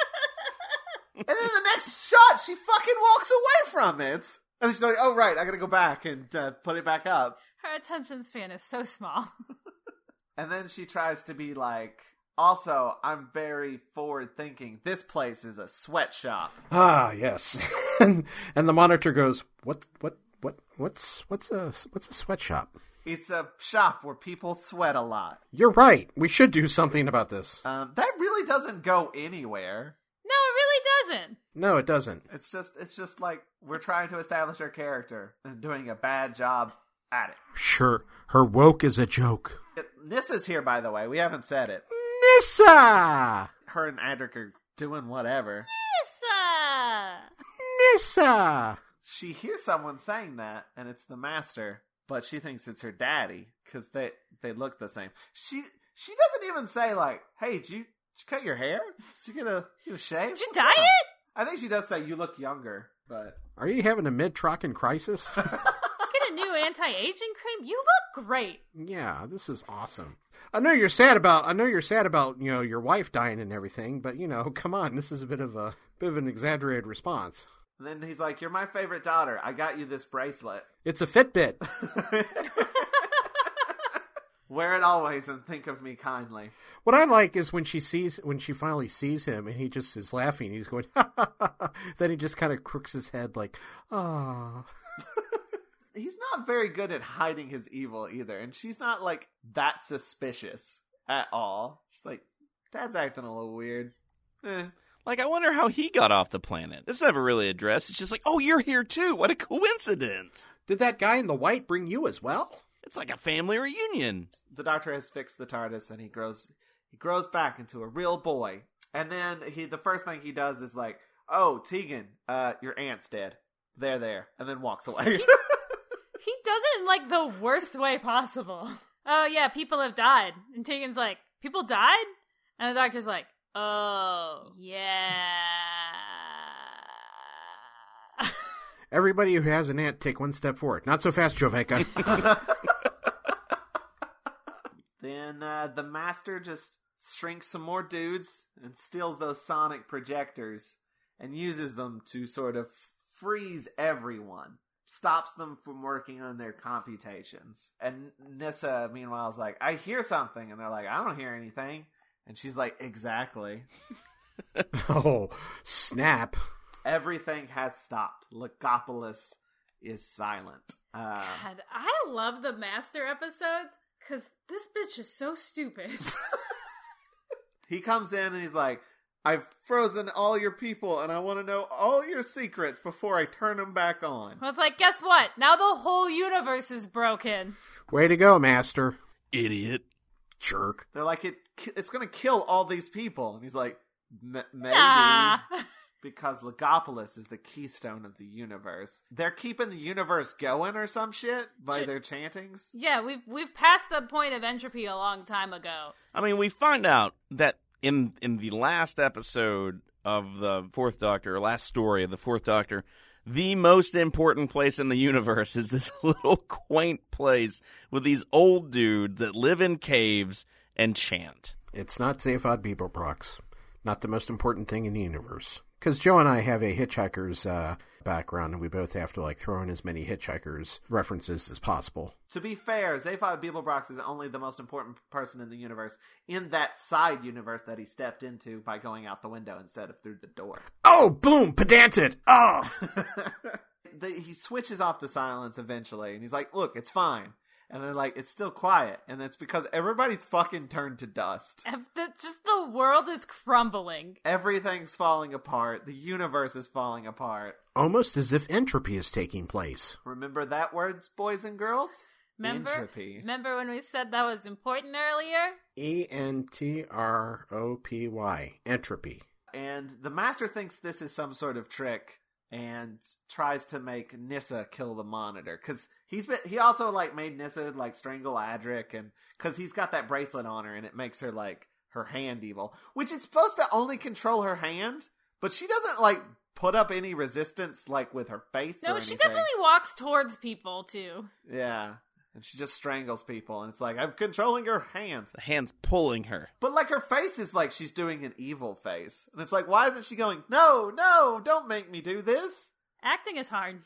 And then the next shot, she fucking walks away from it. And she's like, oh, right, I gotta go back and uh, put it back up. Her attention span is so small. And then she tries to be like, also, I'm very forward-thinking. This place is a sweatshop. Ah, yes. and, and the monitor goes, what, what, what, what's, what's a, what's a sweatshop? It's a shop where people sweat a lot. You're right. We should do something about this. Um, that really doesn't go anywhere. No, it really doesn't. No, it doesn't. It's just, it's just like we're trying to establish our character and doing a bad job at it. Sure. Her woke is a joke. it Nissa's here, by the way. We haven't said it. Nissa! Her and Adric are doing whatever. Nissa! Nissa! She hears someone saying that, and it's the Master, but she thinks it's her daddy because they they look the same. She she doesn't even say like, "Hey, did you, did you cut your hair? Did you get a get a shave? Did you What's dye going on?" it? I think she does say you look younger, but Are you having a mid-Trocken crisis? Get a new anti-aging cream? You look great. Yeah, this is awesome. I know you're sad about. I know you're sad about you know your wife dying and everything, but you know, come on, this is a bit of a bit of an exaggerated response. and then he's like, "You're my favorite daughter. I got you this bracelet. It's a Fitbit. Wear it always and think of me kindly." What I like is when she sees when she finally sees him and he just is laughing. He's going, ha, ha, ha, ha. Then he just kind of crooks his head like, ah. He's not very good at hiding his evil either, and she's not like that suspicious at all. She's like, Dad's acting a little weird. Eh. Like, I wonder how he got off the planet. It's never really addressed. It's just like, oh, you're here too. What a coincidence. Did that guy in the white bring you as well? It's like a family reunion. The Doctor has fixed the TARDIS, and he grows he grows back into a real boy. And then he the first thing he does is like, oh, Tegan, uh, your aunt's dead. There, there, and then walks away. He does it in, like, the worst way possible. Oh, yeah, people have died. And Tegan's like, people died? And the Doctor's like, oh, yeah. Everybody who has an aunt, take one step forward. Not so fast, Joveka. Then uh, the Master just shrinks some more dudes and steals those sonic projectors and uses them to sort of freeze everyone. Stops them from working on their computations. And Nissa, meanwhile, is like, I hear something. And they're like, I don't hear anything. And she's like, exactly. Oh, snap. Everything has stopped. Legopolis is silent. Uh, God, I love the Master episodes because this bitch is so stupid. he comes in and he's like, I've frozen all your people and I want to know all your secrets before I turn them back on. Well, it's like, guess what? Now the whole universe is broken. Way to go, Master. Idiot. Jerk. They're like, it, it's going to kill all these people. And he's like, maybe. Nah. Because Legopolis is the keystone of the universe. They're keeping the universe going or some shit by Shit. their chantings. Yeah, we've we've passed the point of entropy a long time ago. I mean, we find out that in in the last episode of the Fourth Doctor, or last story of the Fourth Doctor, the most important place in the universe is this little quaint place with these old dudes that live in caves and chant. It's not Zaphod Beeblebrox. Not the most important thing in the universe. Because Joe and I have a hitchhiker's uh, background, and we both have to like throw in as many hitchhiker's references as possible. To be fair, Zaphod Beeblebrox is only the most important person in the universe in that side universe that he stepped into by going out the window instead of through the door. Oh, boom! Pedanted! Oh! the, he switches off the silence eventually, and he's like, look, it's fine. And then, like, it's still quiet. And it's because everybody's fucking turned to dust. If the, just the world is crumbling. Everything's falling apart. The universe is falling apart. Almost as if entropy is taking place. Remember that words, boys and girls? Remember? Entropy. Remember when we said that was important earlier? E N T R O P Y. Entropy. And the Master thinks this is some sort of trick and tries to make Nyssa kill the Monitor. Because he's been, he also, like, made Nyssa, like, strangle Adric. And because he's got that bracelet on her and it makes her, like, her hand evil. Which is supposed to only control her hand. But she doesn't, like, put up any resistance, like, with her face No, or she anything. definitely walks towards people, too. Yeah. And she just strangles people, and it's like, I'm controlling her hands. The hand's pulling her. But, like, her face is like she's doing an evil face. And it's like, why isn't she going, no, no, don't make me do this? Acting is hard.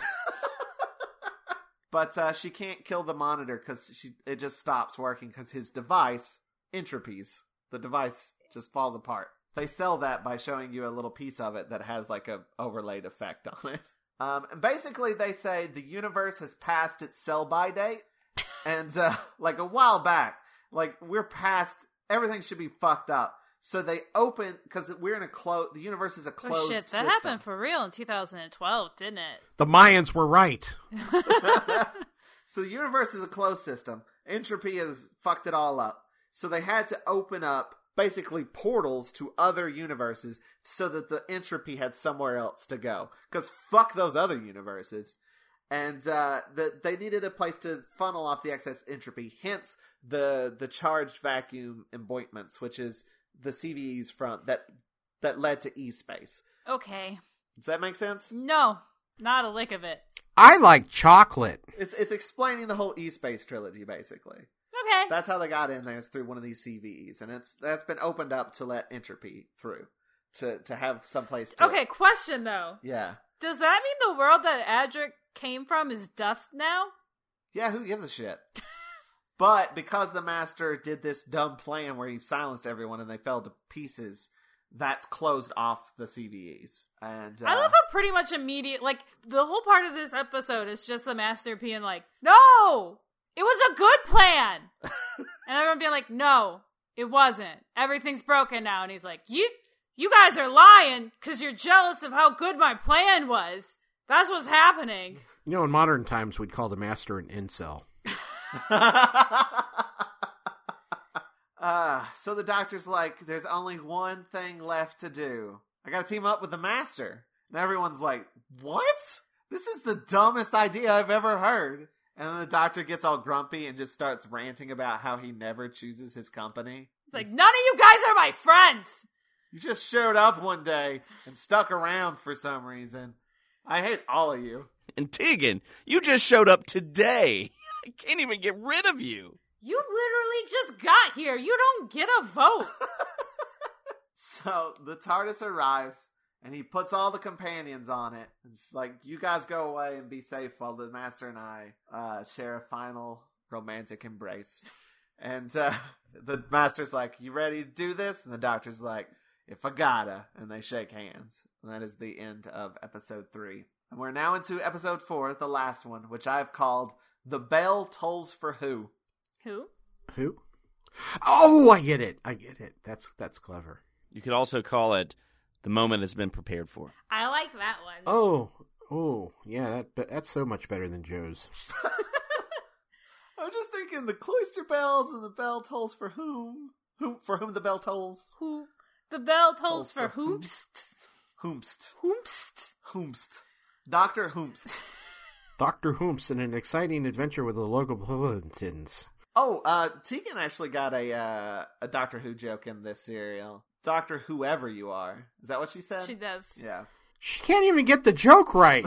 But uh, she can't kill the Monitor because she it just stops working because his device entropies. The device just falls apart. They sell that by showing you a little piece of it that has, like, a overlaid effect on it. Um, and basically they say the universe has passed its sell-by date, and, uh, like, a while back, like, we're past, everything should be fucked up. So they open, because we're in a close, the universe is a closed Oh shit, that system. happened for real in two thousand twelve, didn't it? The Mayans were right. So the universe is a closed system. Entropy has fucked it all up. So they had to open up, basically, portals to other universes so that the entropy had somewhere else to go. Because fuck those other universes. And uh, the, they needed a place to funnel off the excess entropy. Hence, the the charged vacuum embointments, which is the C V Es from that that led to E-Space. Okay. Does that make sense? No, not a lick of it. I like chocolate. It's it's explaining the whole E-Space trilogy, basically. Okay. That's how they got in there, is through one of these C V Es, and it's that's been opened up to let entropy through, to to have someplace to... Okay, question though. Yeah. Does that mean the world that Adric came from is dust now? Yeah, who gives a shit? But because the Master did this dumb plan where he silenced everyone and they fell to pieces, that's closed off the C V Es. And uh, I love how pretty much immediate, like, the whole part of this episode is just the Master being like, no! It was a good plan! And everyone being like, no, it wasn't. Everything's broken now. And he's like, you you guys are lying because you're jealous of how good my plan was. That's what's happening. You know, in modern times, we'd call the Master an incel. uh, so the Doctor's like, there's only one thing left to do. I gotta team up with the Master. And everyone's like, what? This is the dumbest idea I've ever heard. And then the Doctor gets all grumpy and just starts ranting about how he never chooses his company. It's like, none of you guys are my friends! You just showed up one day and stuck around for some reason. I hate all of you. And Tegan, you just showed up today. I can't even get rid of you. You literally just got here. You don't get a vote. So the TARDIS arrives, and he puts all the companions on it. It's like, you guys go away and be safe while the Master and I uh, share a final romantic embrace. And uh, the Master's like, you ready to do this? And the Doctor's like, if I gotta. And they shake hands. And that is the end of episode three. And we're now into episode four, the last one, which I've called The Bell Tolls for Who? Who? Who? Oh, I get it. I get it. That's that's clever. You could also call it The Moment Has Been Prepared For. I like that one. Oh, oh, yeah, that, that's so much better than Joe's. I'm just thinking the cloister bells and the bell tolls for whom? Whom for whom the bell tolls? Who? The bell tolls, Tolls for for whomst. Whomst. Whomst. Whomst. Doctor Whomst. Doctor Whomst in an exciting adventure with the Logopolitans. Oh, uh, Tegan actually got a uh, a Doctor Who joke in this serial. Doctor Whoever you are. Is that what she said? She does. Yeah. She can't even get the joke right.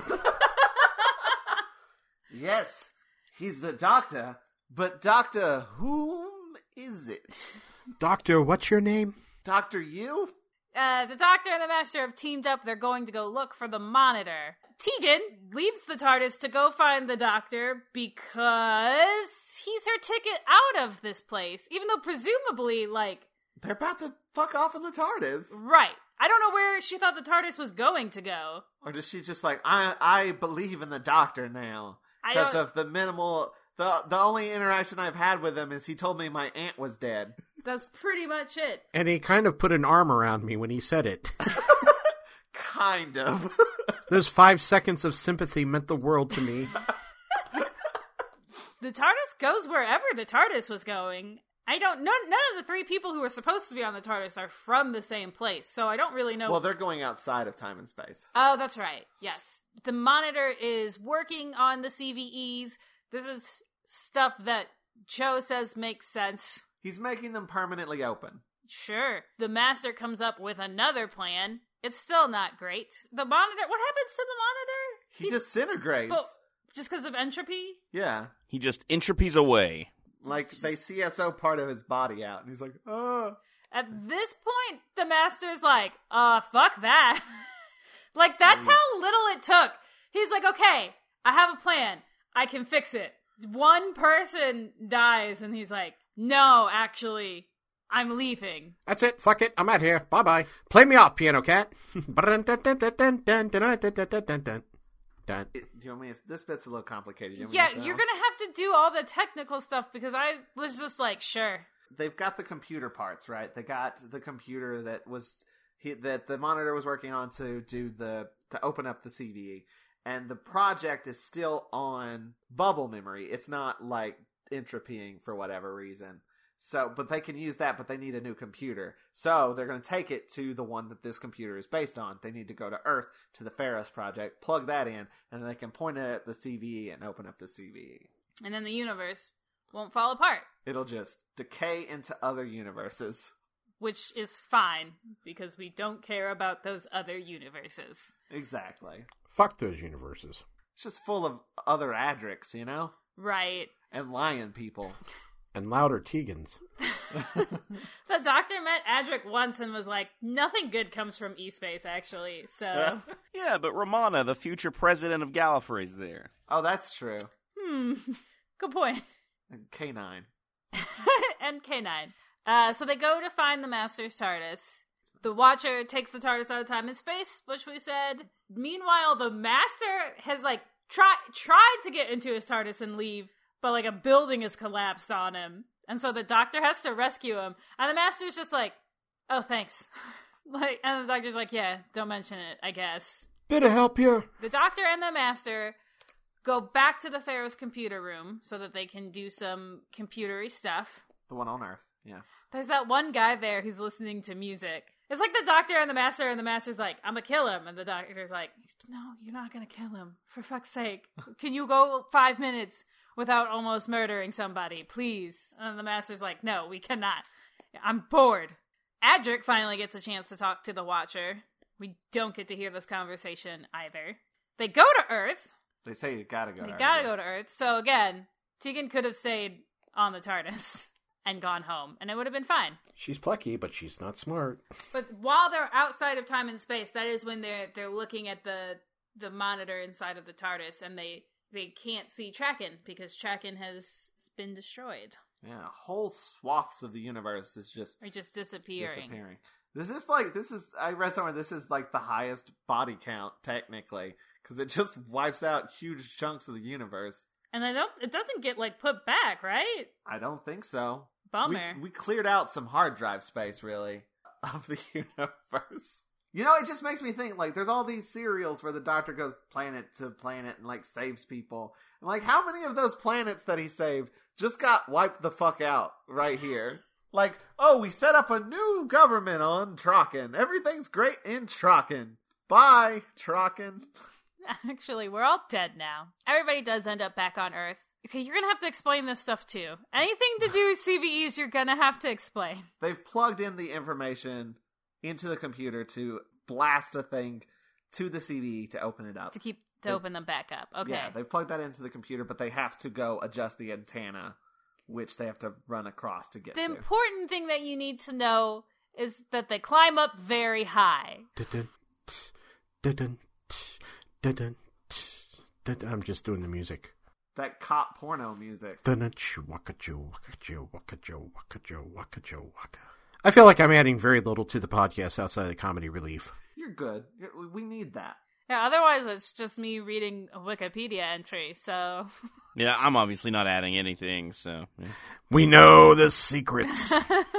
Yes, he's the Doctor, but Doctor whom is it? Doctor, what's your name? Doctor you? Uh, the Doctor and the Master have teamed up. They're going to go look for the Monitor. Tegan leaves the TARDIS to go find the Doctor because he's her ticket out of this place. Even though presumably, like... They're about to fuck off in the TARDIS. Right. I don't know where she thought the TARDIS was going to go. Or does she just like, I I believe in the Doctor now. I Because don't- of the minimal... The the only interaction I've had with him is he told me my aunt was dead. That's pretty much it. And he kind of put an arm around me when he said it. Kind of. Those five seconds of sympathy meant the world to me. The TARDIS goes wherever the TARDIS was going. I don't none, none of the three people who were supposed to be on the TARDIS are from the same place, so I don't really know. Well, they're going outside of time and space. Oh, that's right. Yes. The Monitor is working on the C V Es. This is stuff that Cho says makes sense. He's making them permanently open. Sure. The Master comes up with another plan. It's still not great. The Monitor, what happens to the Monitor? He, he disintegrates. But just because of entropy? Yeah. He just entropies away. Like, they C S O part of his body out, and he's like, oh. At this point, the Master's like, uh, fuck that. Like, that's how little it took. He's like, okay, I have a plan. I can fix it. One person dies, and he's like, no, actually, I'm leaving. That's it. Fuck it. I'm out here. Bye-bye. Play me off, Piano Cat. It, do you want me to, this bit's a little complicated. You Yeah, you're gonna have to do all the technical stuff because I was just like, sure. They've got the computer parts, right? They got the computer that was he, that the Monitor was working on to do the to open up the C V E, and the project is still on bubble memory. It's not like entropying for whatever reason. So, but they can use that, but they need a new computer. So they're going to take it to the one that this computer is based on. They need to go to Earth, to the Ferris Project, plug that in, and then they can point it at the C V E and open up the C V E. And then the universe won't fall apart. It'll just decay into other universes. Which is fine, because we don't care about those other universes. Exactly. Fuck those universes. It's just full of other Adrics, you know? Right. And lion people. And louder Tegans. The Doctor met Adric once and was like, nothing good comes from E-Space, actually, so... Yeah, but Romana, the future president of Gallifrey, is there. Oh, that's true. Hmm. Good point. And K nine. And K nine. Uh, so they go to find the Master's TARDIS. The Watcher takes the TARDIS out of time and space, which we said. Meanwhile, the Master has, like, try- tried to get into his TARDIS and leave, but, like, a building has collapsed on him. And so the Doctor has to rescue him. And the Master's just like, oh, thanks. Like, and the Doctor's like, yeah, don't mention it, I guess. Bit of help here. The Doctor and the Master go back to the Pharaoh's computer room so that they can do some computery stuff. The one on Earth, yeah. There's that one guy there who's listening to music. It's like the Doctor and the Master, and the Master's like, I'm gonna kill him. And the Doctor's like, no, you're not gonna kill him. For fuck's sake. Can you go five minutes without almost murdering somebody, please? And the Master's like, no, we cannot. I'm bored. Adric finally gets a chance to talk to the Watcher. We don't get to hear this conversation either. They go to Earth. They say you gotta go They to Earth. gotta go to Earth. So again, Tegan could have stayed on the TARDIS and gone home, and it would have been fine. She's plucky, but she's not smart. But while they're outside of time and space, that is when they're they're looking at the the monitor inside of the TARDIS, and they they can't see Traken because Traken has been destroyed. Yeah, whole swaths of the universe is just Or just disappearing. disappearing. This is like this is I read somewhere this is like the highest body count technically because it just wipes out huge chunks of the universe. And I don't. It doesn't get like put back, right? I don't think so. Bummer. We, we cleared out some hard drive space, really, of the universe. You know, it just makes me think, like, there's all these serials where the Doctor goes planet to planet and, like, saves people. And, like, how many of those planets that he saved just got wiped the fuck out right here? Like, oh, we set up a new government on Traken. Everything's great in Traken. Bye, Traken. Actually, we're all dead now. Everybody does end up back on Earth. Okay, you're gonna have to explain this stuff too. Anything to do with C V Es, you're gonna have to explain. They've plugged in the information into the computer to blast a thing to the C V E to open it up. To keep, to They- open them back up. Okay. Yeah, they've plugged that into the computer, but they have to go adjust the antenna, which they have to run across to get The to. important thing that you need to know is that they climb up very high. Dun-dun, tch, dun-dun, tch, dun-dun, tch, dun-dun. I'm just doing the music. That cop porno music. Dun-dun, tch, waka-jo, waka-jo, waka-jo, waka-jo, waka-jo, waka. I feel like I'm adding very little to the podcast outside of comedy relief. You're good. You're, we need that. Yeah, otherwise it's just me reading a Wikipedia entry, so... Yeah, I'm obviously not adding anything, so... Yeah. We know the secrets.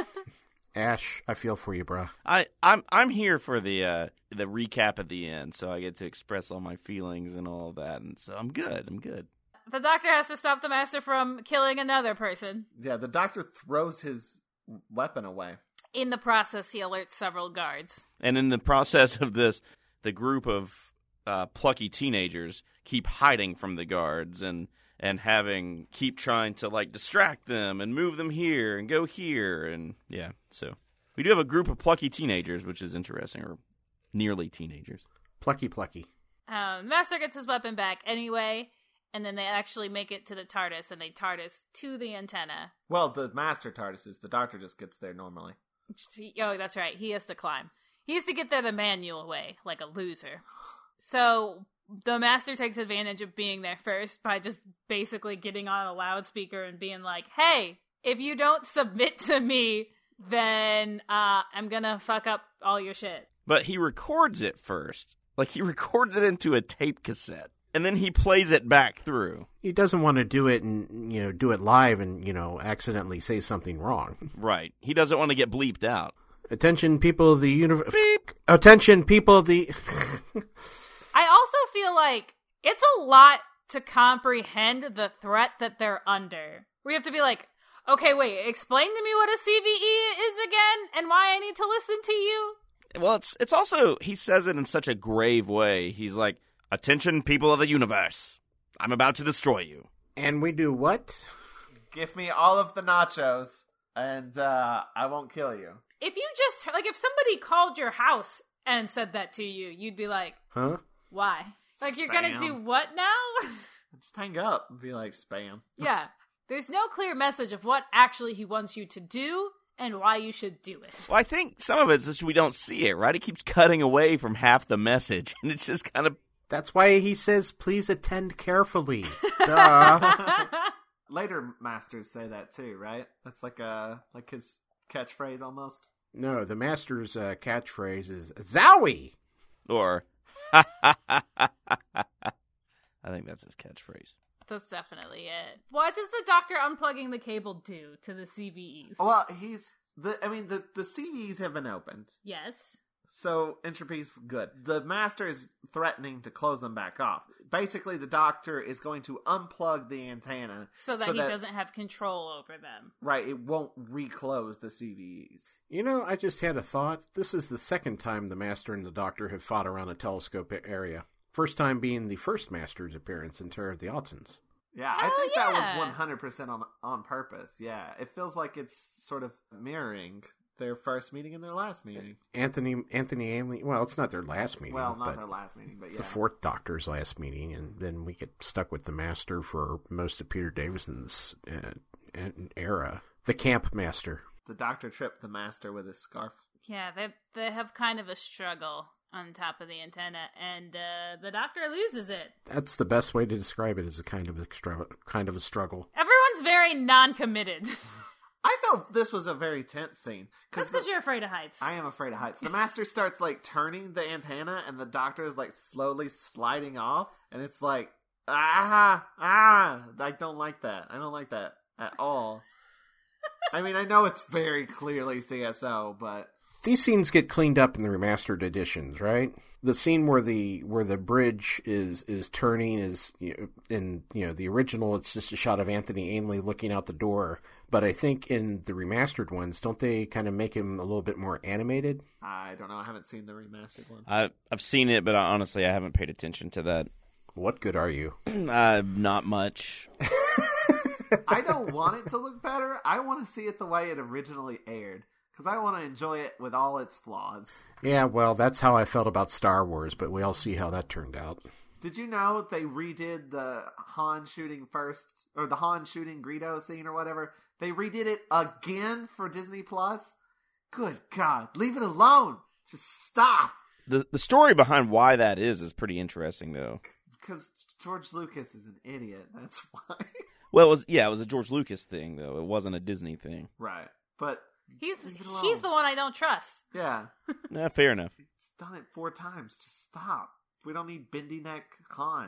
Ash, I feel for you, bro. I, I'm I'm here for the uh, the recap at the end, so I get to express all my feelings and all of that, and so I'm good, I'm good. The doctor has to stop the master from killing another person. Yeah, the doctor throws his weapon away. In the process, he alerts several guards. And in the process of this, the group of uh, plucky teenagers keep hiding from the guards and, and having keep trying to like distract them and move them here and go here. And yeah, so we do have a group of plucky teenagers, which is interesting, or nearly teenagers. Plucky, plucky. Um, Master gets his weapon back anyway, and then they actually make it to the TARDIS, and they TARDIS to the antenna. Well, the master TARDISes, the doctor just gets there normally. Oh, that's right. He has to climb. He has to get there the manual way, like a loser. So the master takes advantage of being there first by just basically getting on a loudspeaker and being like, hey, if you don't submit to me, then uh, I'm gonna fuck up all your shit. But he records it first. Like, he records it into a tape cassette. And then he plays it back through. He doesn't want to do it and, you know, do it live and, you know, accidentally say something wrong. Right. He doesn't want to get bleeped out. Attention, people of the universe. Beep. Attention, people of the... I also feel like it's a lot to comprehend the threat that they're under. We have to be like, okay, wait, explain to me what a C V E is again and why I need to listen to you? Well, it's it's also, he says it in such a grave way. He's like, attention, people of the universe. I'm about to destroy you. And we do what? Give me all of the nachos, and uh, I won't kill you. If you just, like, if somebody called your house and said that to you, you'd be like, huh? Why? Like, you're Spam. gonna do what now? Just hang up and be like, spam. Yeah. There's no clear message of what actually he wants you to do and why you should do it. Well, I think some of it's just we don't see it, right? He keeps cutting away from half the message, and it's just kind of... That's why he says, please attend carefully. Duh. Later masters say that too, right? That's like a like his catchphrase almost. No, the master's uh, catchphrase is, Zowie! Or, ha ha ha ha ha. I think that's his catchphrase. That's definitely it. What does the doctor unplugging the cable do to the C V Es? Well, he's the. I mean, the the C V Es have been opened, Yes. so entropy's good. The master is threatening to close them back off. Basically, the doctor is going to unplug the antenna So that he doesn't have control over them. Right, it won't reclose the C V Es. You know, I just had a thought. This is the second time the master and the doctor have fought around a telescope area. First time being the first master's appearance in Terror of the Autons. Yeah, Hell I think that yeah. was one hundred percent on on purpose. Yeah, it feels like it's sort of mirroring their first meeting and their last meeting. Anthony Anthony Ainley, well, it's not their last meeting. Well, not but their last meeting, but yeah. it's the fourth Doctor's last meeting, and then we get stuck with the Master for most of Peter Davison's uh, era. The Camp Master. The doctor tripped the master with his scarf. Yeah, they they have kind of a struggle on top of the antenna, and uh, the doctor loses it. That's the best way to describe it, as a kind of extra, kind of a struggle. Everyone's very non-committed. I felt this was a very tense scene. That's because you're afraid of heights. I am afraid of heights. The master starts, like, turning the antenna, and the doctor is, like, slowly sliding off, and it's like, ah, ah, I don't like that. I don't like that at all. I mean, I know it's very clearly C S O, but... These scenes get cleaned up in the remastered editions, right? The scene where the where the bridge is is turning is, you know, in you know the original, it's just a shot of Anthony Ainley looking out the door. But I think in the remastered ones, don't they kind of make him a little bit more animated? I don't know. I haven't seen the remastered one. I, I've seen it, but I, honestly, I haven't paid attention to that. What good are you? uh, not much. I don't want it to look better. I want to see it the way it originally aired. Because I want to enjoy it with all its flaws. Yeah, well, that's how I felt about Star Wars, but we all see how that turned out. Did you know they redid the Han shooting first, or the Han shooting Greedo scene or whatever? They redid it again for Disney Plus? Good God, leave it alone! Just stop! The the story behind why that is is pretty interesting, though. Because George Lucas is an idiot, that's why. Well, it was yeah, it was a George Lucas thing, though. It wasn't a Disney thing. Right, but... He's leave it alone. he's the one I don't trust. Yeah. Nah, fair enough. It's done it four times. Just stop. We don't need Bendy Neck Han.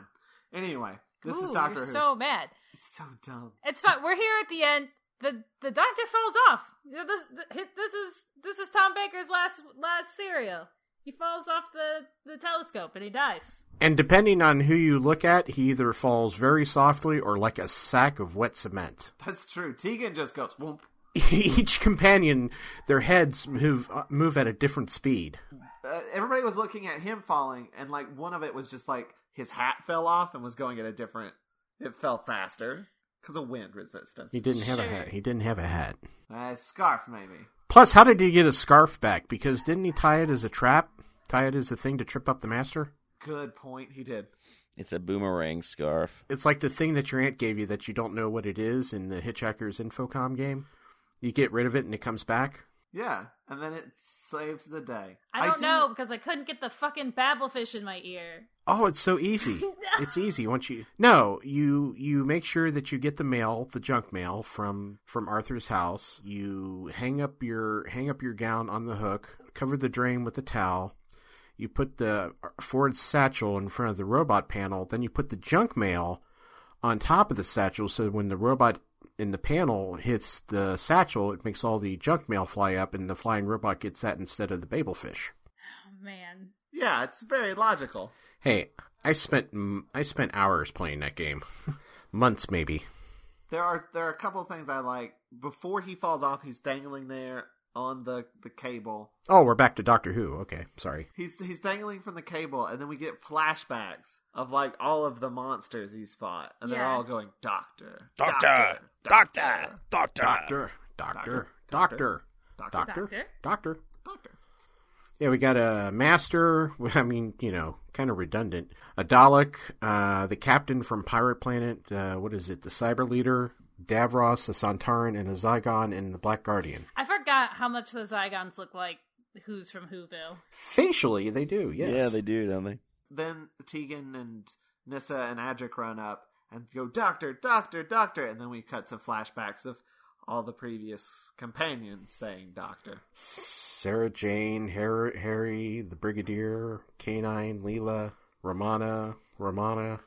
Anyway, this Ooh, is Doctor you're Who. so mad. It's so dumb. It's fine. We're here at the end. The the Doctor falls off. You know, this this is this is Tom Baker's last last serial. He falls off the, the telescope and he dies. And depending on who you look at, he either falls very softly or like a sack of wet cement. That's true. Tegan just goes whoomp. Each companion, their heads move move at a different speed. Uh, everybody was looking at him falling, and like one of it was just like his hat fell off and was going at a different. It fell faster because of wind resistance. He didn't have Sure. a hat. He didn't have a hat. Uh, scarf maybe. Plus, how did he get a scarf back? Because didn't he tie it as a trap? Tie it as a thing to trip up the master? Good point. He did. It's a boomerang scarf. It's like the thing that your aunt gave you that you don't know what it is in the Hitchhiker's Infocom game. You get rid of it and it comes back. Yeah, and then it saves the day. I don't do- know because I couldn't get the fucking babblefish in my ear. Oh, it's so easy. It's easy once you No, you you make sure that you get the mail, the junk mail from from Arthur's house. You hang up your hang up your gown on the hook, cover the drain with a towel. You put the Ford satchel in front of the robot panel, then you put the junk mail on top of the satchel so when the robot in the panel hits the satchel, it makes all the junk mail fly up and the flying robot gets that instead of the babelfish. Oh, man. Yeah, it's very logical. Hey, I spent mm, I spent hours playing that game. Months maybe. There are there are a couple of things I like. Before he falls off, he's dangling there on the, the cable. Oh, we're back to Doctor Who. Okay, sorry. He's he's dangling from the cable, and then we get flashbacks of like all of the monsters he's fought, and they're Yeah. all going, Doctor, Doctor, Doctor, Doctor. Doctor, doctor, doctor, Doctor, doctor, Doctor. doctor. Doctor. Yeah, we got a master. I mean, you know, kind of redundant. A Dalek, uh, the captain from Pirate Planet. Uh, what is it? The Cyber Leader, Davros, a Sontaran, and a Zygon, and the Black Guardian. I forgot how much the Zygons look like Who's from Whoville. Facially, they do. Yes. Yeah, they do, don't they? Then Tegan and Nyssa and Adric run up and go, Doctor, Doctor, Doctor, and then we cut to flashbacks of all the previous companions saying Doctor. Sarah Jane, Harry, Harry, the Brigadier, Canine, Leela, Romana, Romana,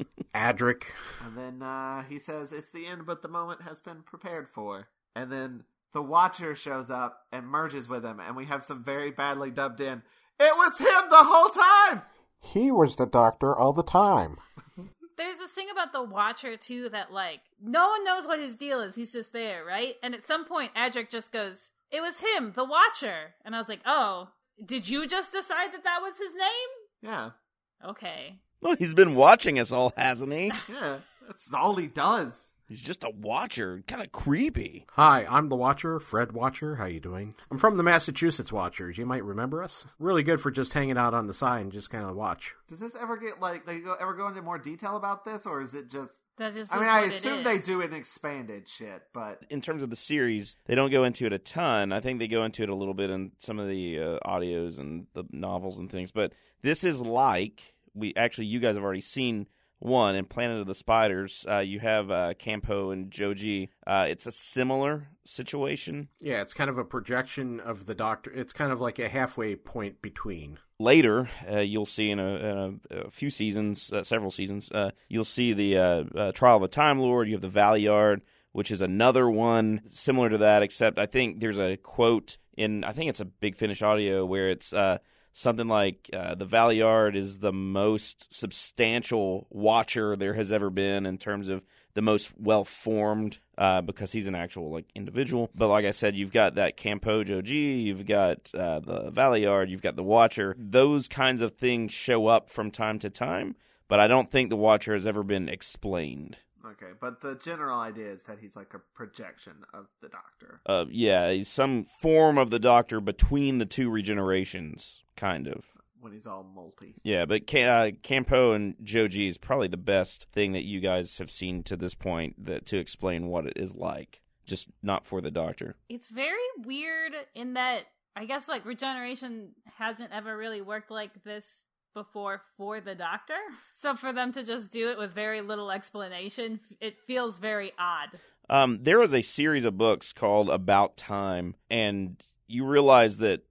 Adric. And then uh, he says, it's the end, but the moment has been prepared for. And then the Watcher shows up and merges with him, and we have some very badly dubbed in, it was him the whole time! He was the Doctor all the time. There's this thing about the Watcher, too, that, like, no one knows what his deal is. He's just there, right? And at some point, Adric just goes, it was him, the Watcher. And I was like, oh, did you just decide that that was his name? Yeah, Okay. Well, he's been watching us all, hasn't he? yeah, that's all he does. He's just a watcher. Kind of creepy. Hi, I'm the Watcher, Fred Watcher. How you doing? I'm from the Massachusetts Watchers. You might remember us. Really good for just hanging out on the side and just kind of watch. Does this ever get, like, they go, ever go into more detail about this, or is it just... That just I is mean, I what it assume they is. do an expanded shit, but... In terms of the series, they don't go into it a ton. I think they go into it a little bit in some of the uh, audios and the novels and things. But this is like... we actually, you guys have already seen one in Planet of the Spiders. Uh, you have uh, Campo and Joji. Uh, it's a similar situation. Yeah, it's kind of a projection of the Doctor. It's kind of like a halfway point between. Later, uh, you'll see in a, in a, a few seasons, uh, several seasons, uh, you'll see the uh, uh, Trial of a Time Lord. You have the Valeyard, which is another one similar to that, except I think there's a quote in, I think it's a Big Finish audio, where it's uh, something like uh, the Valeyard is the most substantial watcher there has ever been in terms of the most well-formed, uh, because he's an actual like individual. But like I said, you've got that Campo Joji, you've got uh, the Valeyard, you've got the Watcher. Those kinds of things show up from time to time, but I don't think the Watcher has ever been explained. Okay, but the general idea is that he's like a projection of the Doctor. Uh, yeah, he's some form of the Doctor between the two regenerations, kind of. When he's all molty. Yeah, but Ca- uh, Campo and Joji is probably the best thing that you guys have seen to this point that to explain what it is like, just not for the Doctor. It's very weird in that I guess like regeneration hasn't ever really worked like this before for the Doctor. So for them to just do it with very little explanation, it feels very odd. Um, there was a series of books called About Time, and you realize that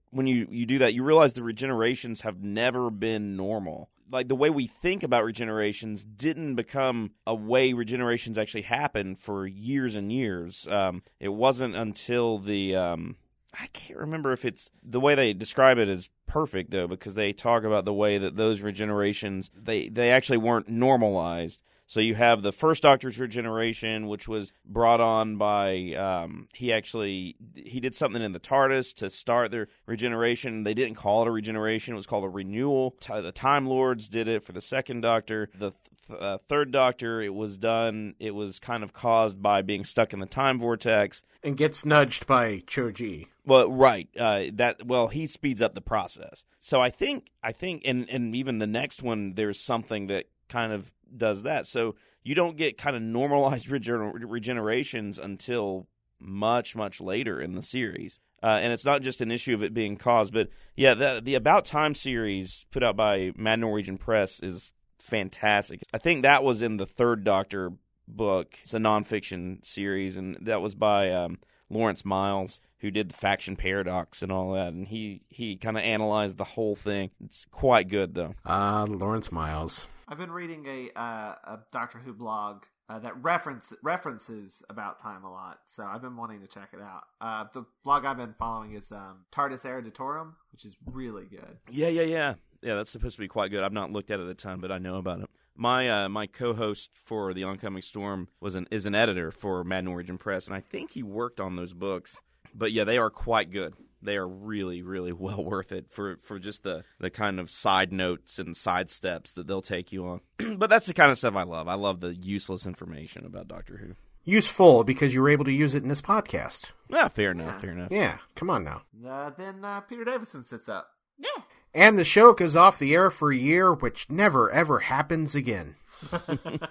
when you, you do that, you realize the regenerations have never been normal. Like, the way we think about regenerations didn't become a way regenerations actually happen for years and years. Um, it wasn't until the... Um, I can't remember if it's... The way they describe it is perfect, though, because they talk about the way that those regenerations, they, they actually weren't normalized. So you have the first Doctor's regeneration, which was brought on by, um, he actually, he did something in the TARDIS to start their regeneration. They didn't call it a regeneration. It was called a renewal. The Time Lords did it for the second Doctor. The th- uh, third Doctor, it was done, it was kind of caused by being stuck in the time vortex. And gets nudged by Choji. Well, right. Uh, that well, he speeds up the process. So I think, I think, and, and even the next one, there's something that kind of does that. So you don't get kind of normalized regen- regenerations until much, much later in the series. Uh, and it's not just an issue of it being caused, but yeah, the, the About Time series put out by Mad Norwegian Press is fantastic. I think that was in the third Doctor book. It's a nonfiction series, and that was by um, Lawrence Miles, who did the Faction Paradox and all that, and he, he kind of analyzed the whole thing. It's quite good, though. Ah, uh, Lawrence Miles. I've been reading a uh, a Doctor Who blog uh, that reference references About Time a lot, so I've been wanting to check it out. Uh, the blog I've been following is um, TARDIS Eruditorium, which is really good. Yeah, yeah, yeah. Yeah, that's supposed to be quite good. I've not looked at it a ton, but I know about it. My uh, my co-host for The Oncoming Storm was an is an editor for Mad Norwegian Press, and I think he worked on those books. But yeah, they are quite good. They are really, really well worth it for, for just the, the kind of side notes and side steps that they'll take you on. But that's the kind of stuff I love. I love the useless information about Doctor Who. Useful, because you were able to use it in this podcast. Yeah, fair enough, Yeah. fair enough. Yeah, come on now. Uh, then uh, Peter Davison sits up. Yeah. And the show goes off the air for a year, which never, ever happens again. But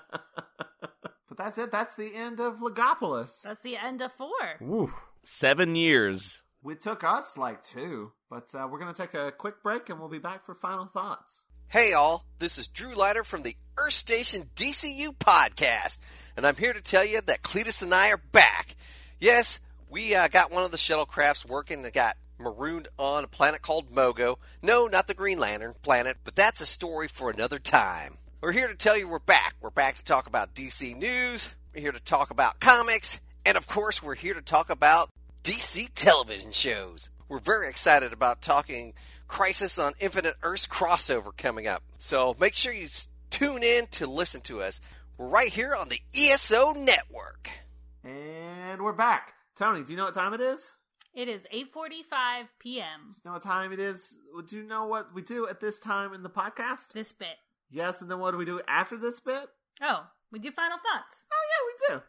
that's it. That's the end of Legopolis. That's the end of four. Ooh. Seven years. It took us like two, but uh, we're going to take a quick break and we'll be back for final thoughts. Hey all, this is Drew Leiter from the Earth Station D C U podcast, and I'm here to tell you that Cletus and I are back. Yes, we uh, got one of the shuttlecrafts working that got marooned on a planet called Mogo. No, not the Green Lantern planet, but that's a story for another time. We're here to tell you we're back. We're back to talk about D C news, we're here to talk about comics, and of course we're here to talk about D C television shows. We're very excited about talking Crisis on Infinite Earths crossover coming up. So make sure you tune in to listen to us. We're right here on the E S O Network. And we're back. Tony, do you know what time it is? It is eight forty-five p.m. Do you know what time it is? Do you know what we do at this time in the podcast? This bit. Yes, and then what do we do after this bit? Oh, we do final thoughts. Oh, yeah, we do.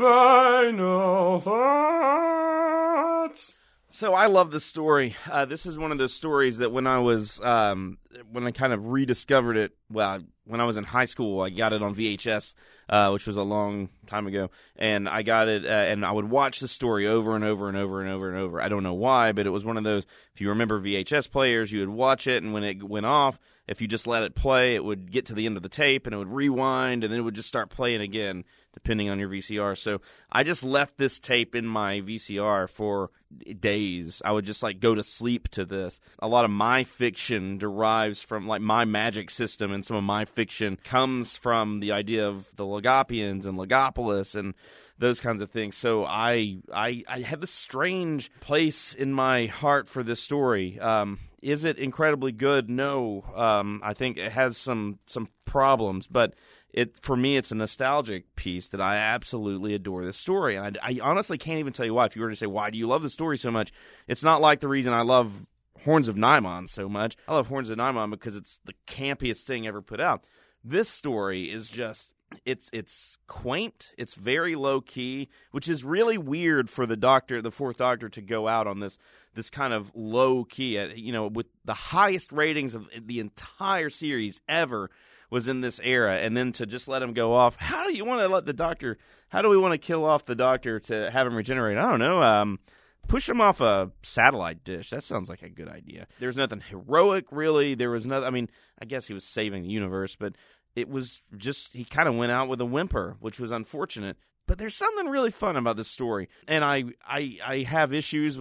Final thoughts. So I love this story. Uh, this is one of those stories that when I was, um, when I kind of rediscovered it, well, when I was in high school, I got it on V H S, uh, which was a long time ago, and I got it, uh, and I would watch the story over and over and over and over and over. I don't know why, but it was one of those, if you remember V H S players, you would watch it, and when it went off, if you just let it play, it would get to the end of the tape, and it would rewind, and then it would just start playing again, depending on your V C R. So I just left this tape in my V C R for days. I would just like go to sleep to this. A lot of my fiction derives from like my magic system, and some of my fiction comes from the idea of the Legopians and Legopolis and those kinds of things. So I I, I have this strange place in my heart for this story. Um, is it incredibly good? No. Um, I think it has some some problems, but it for me, it's a nostalgic piece that I absolutely adore this story. And I, I honestly can't even tell you why. If you were to say, why do you love the story so much? It's not like the reason I love Horns of Nimon so much. I love Horns of Nimon because it's the campiest thing ever put out. This story is just, it's it's quaint. It's very low key, which is really weird for the Doctor, the Fourth Doctor, to go out on this this kind of low key. You know, with the highest ratings of the entire series ever was in this era, and then to just let him go off. How do you want to let the Doctor? How do we want to kill off the Doctor to have him regenerate? I don't know. Um, push him off a satellite dish. That sounds like a good idea. There's nothing heroic, really. There was nothing. I mean, I guess he was saving the universe, but it was just he kind of went out with a whimper, which was unfortunate. But there's something really fun about this story, and I I, I have issues with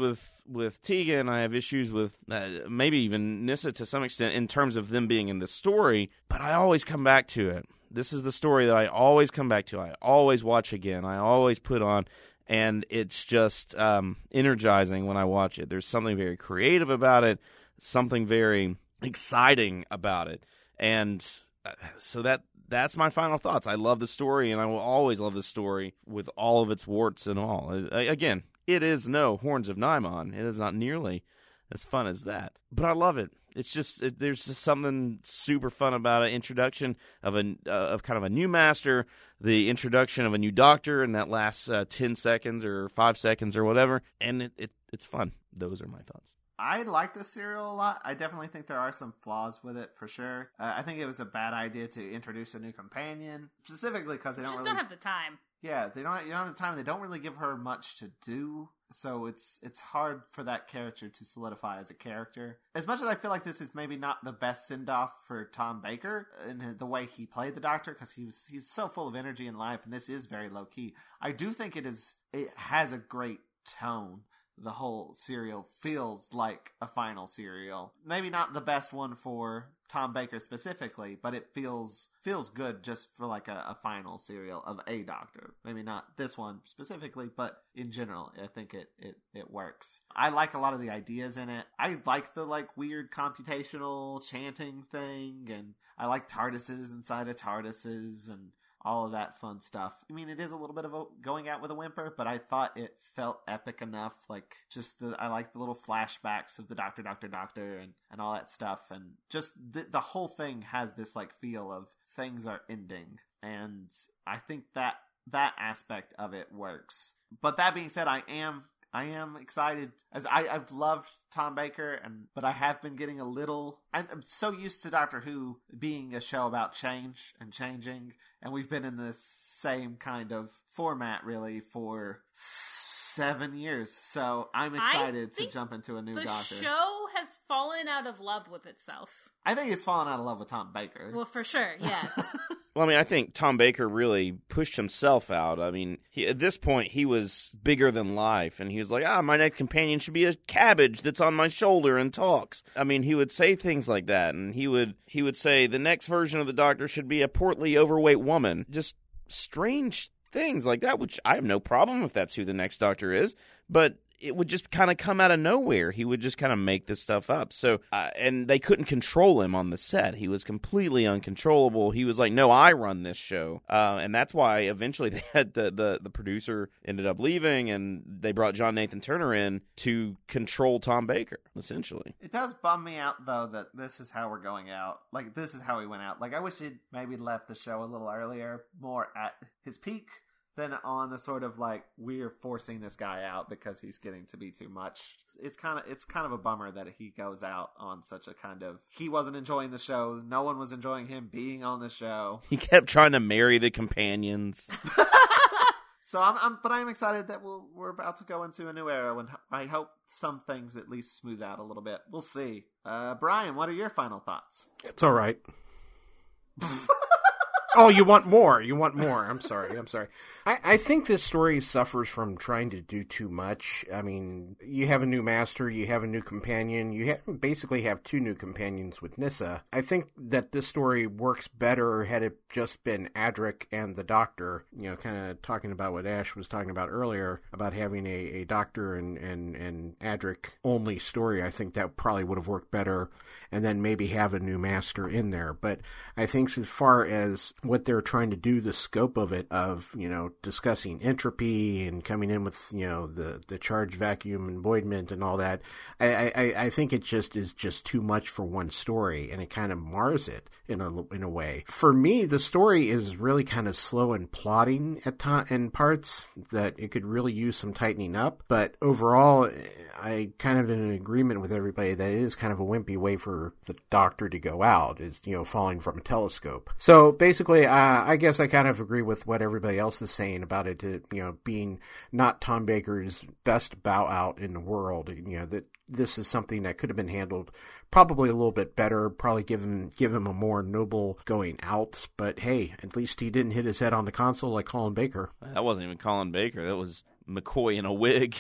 with Tegan. I have issues with uh, maybe even Nyssa to some extent in terms of them being in the story. But I always come back to it. This is the story that I always come back to. I always watch again. I always put on. And it's just um, energizing when I watch it. There's something very creative about it, something very exciting about it. And uh, so that that's my final thoughts. I love the story, and I will always love the story with all of its warts and all. Uh, again, it is no Horns of Nimon. It is not nearly as fun as that. But I love it. It's just it, there's just something super fun about it. Introduction of a uh, of kind of a new master, the introduction of a new doctor in that last uh, ten seconds or five seconds or whatever, and it, it it's fun. Those are my thoughts. I like this serial a lot. I definitely think there are some flaws with it, for sure. Uh, I think it was a bad idea to introduce a new companion, specifically because they don't just really... don't have the time. Yeah, they don't. You don't have the time. They don't really give her much to do, so it's it's hard for that character to solidify as a character. As much as I feel like this is maybe not the best send off for Tom Baker in the way he played the Doctor, because he was he's so full of energy and life, and this is very low key. I do think it is. It has a great tone. The whole serial feels like a final serial. Maybe not the best one for Tom Baker specifically, but it feels feels good just for like a, a final serial of a Doctor. Maybe not this one specifically, but in general, I think it, it, it works. I like a lot of the ideas in it. I like the like weird computational chanting thing, and I like TARDISes inside of TARDISes, and all of that fun stuff. I mean, it is a little bit of a going out with a whimper, but I thought it felt epic enough. Like, just the, I like the little flashbacks of the Doctor, Doctor, Doctor, and, and all that stuff. And just the, the whole thing has this, like, feel of things are ending. And I think that that aspect of it works. But that being said, I am... I am excited, as I, I've loved Tom Baker, and but I have been getting a little... I'm, I'm so used to Doctor Who being a show about change and changing, and we've been in this same kind of format, really, for seven years. So I'm excited to jump into a new the Doctor. The show has fallen out of love with itself. I think it's fallen out of love with Tom Baker. Well, for sure, yes. Well, I mean, I think Tom Baker really pushed himself out. I mean, he, at this point, he was bigger than life, and he was like, ah, my next companion should be a cabbage that's on my shoulder and talks. I mean, he would say things like that, and he would he would say the next version of the Doctor should be a portly, overweight woman. Just strange things like that, which I have no problem if that's who the next Doctor is, but it would just kind of come out of nowhere. He would just kind of make this stuff up. So, uh, and they couldn't control him on the set. He was completely uncontrollable. He was like, no, I run this show. Uh, and that's why eventually they had the, the, the producer ended up leaving, and they brought John Nathan Turner in to control Tom Baker, essentially. It does bum me out, though, that this is how we're going out. Like, this is how he went out. Like, I wish he'd maybe left the show a little earlier, more at his peak, than on the sort of like, we're forcing this guy out because he's getting to be too much. It's kind of it's kind of a bummer that he goes out on such a kind of, he wasn't enjoying the show, no one was enjoying him being on the show. He kept trying to marry the companions. So I'm, I'm but I'm excited that we'll, we're about to go into a new era, when I hope some things at least smooth out a little bit. We'll see. Uh, Brian, what are your final thoughts? It's all right. Oh, you want more. You want more. I'm sorry. I'm sorry. I, I think this story suffers from trying to do too much. I mean, you have a new master, you have a new companion, you have, basically have two new companions with Nyssa. I think that this story works better had it just been Adric and the Doctor, you know, kind of talking about what Ash was talking about earlier, about having a, a Doctor and, and, and Adric only story. I think that probably would have worked better, and then maybe have a new master in there. But I think as far as what they're trying to do, the scope of it, of, you know, discussing entropy and coming in with, you know, the, the charge vacuum and voidment and all that, I, I, I think it just is just too much for one story, and it kind of mars it in a, in a way. For me, the story is really kind of slow and plotting at to- in parts that it could really use some tightening up, but overall, I kind of in agreement with everybody that it is kind of a wimpy way for the Doctor to go out, is, you know, falling from a telescope. So basically, uh, I guess I kind of agree with what everybody else is saying about it, to, you know, being not Tom Baker's best bow out in the world. You know, that this is something that could have been handled probably a little bit better, probably give him, give him a more noble going out. But hey, at least he didn't hit his head on the console like Colin Baker. That wasn't even Colin Baker. That was McCoy in a wig.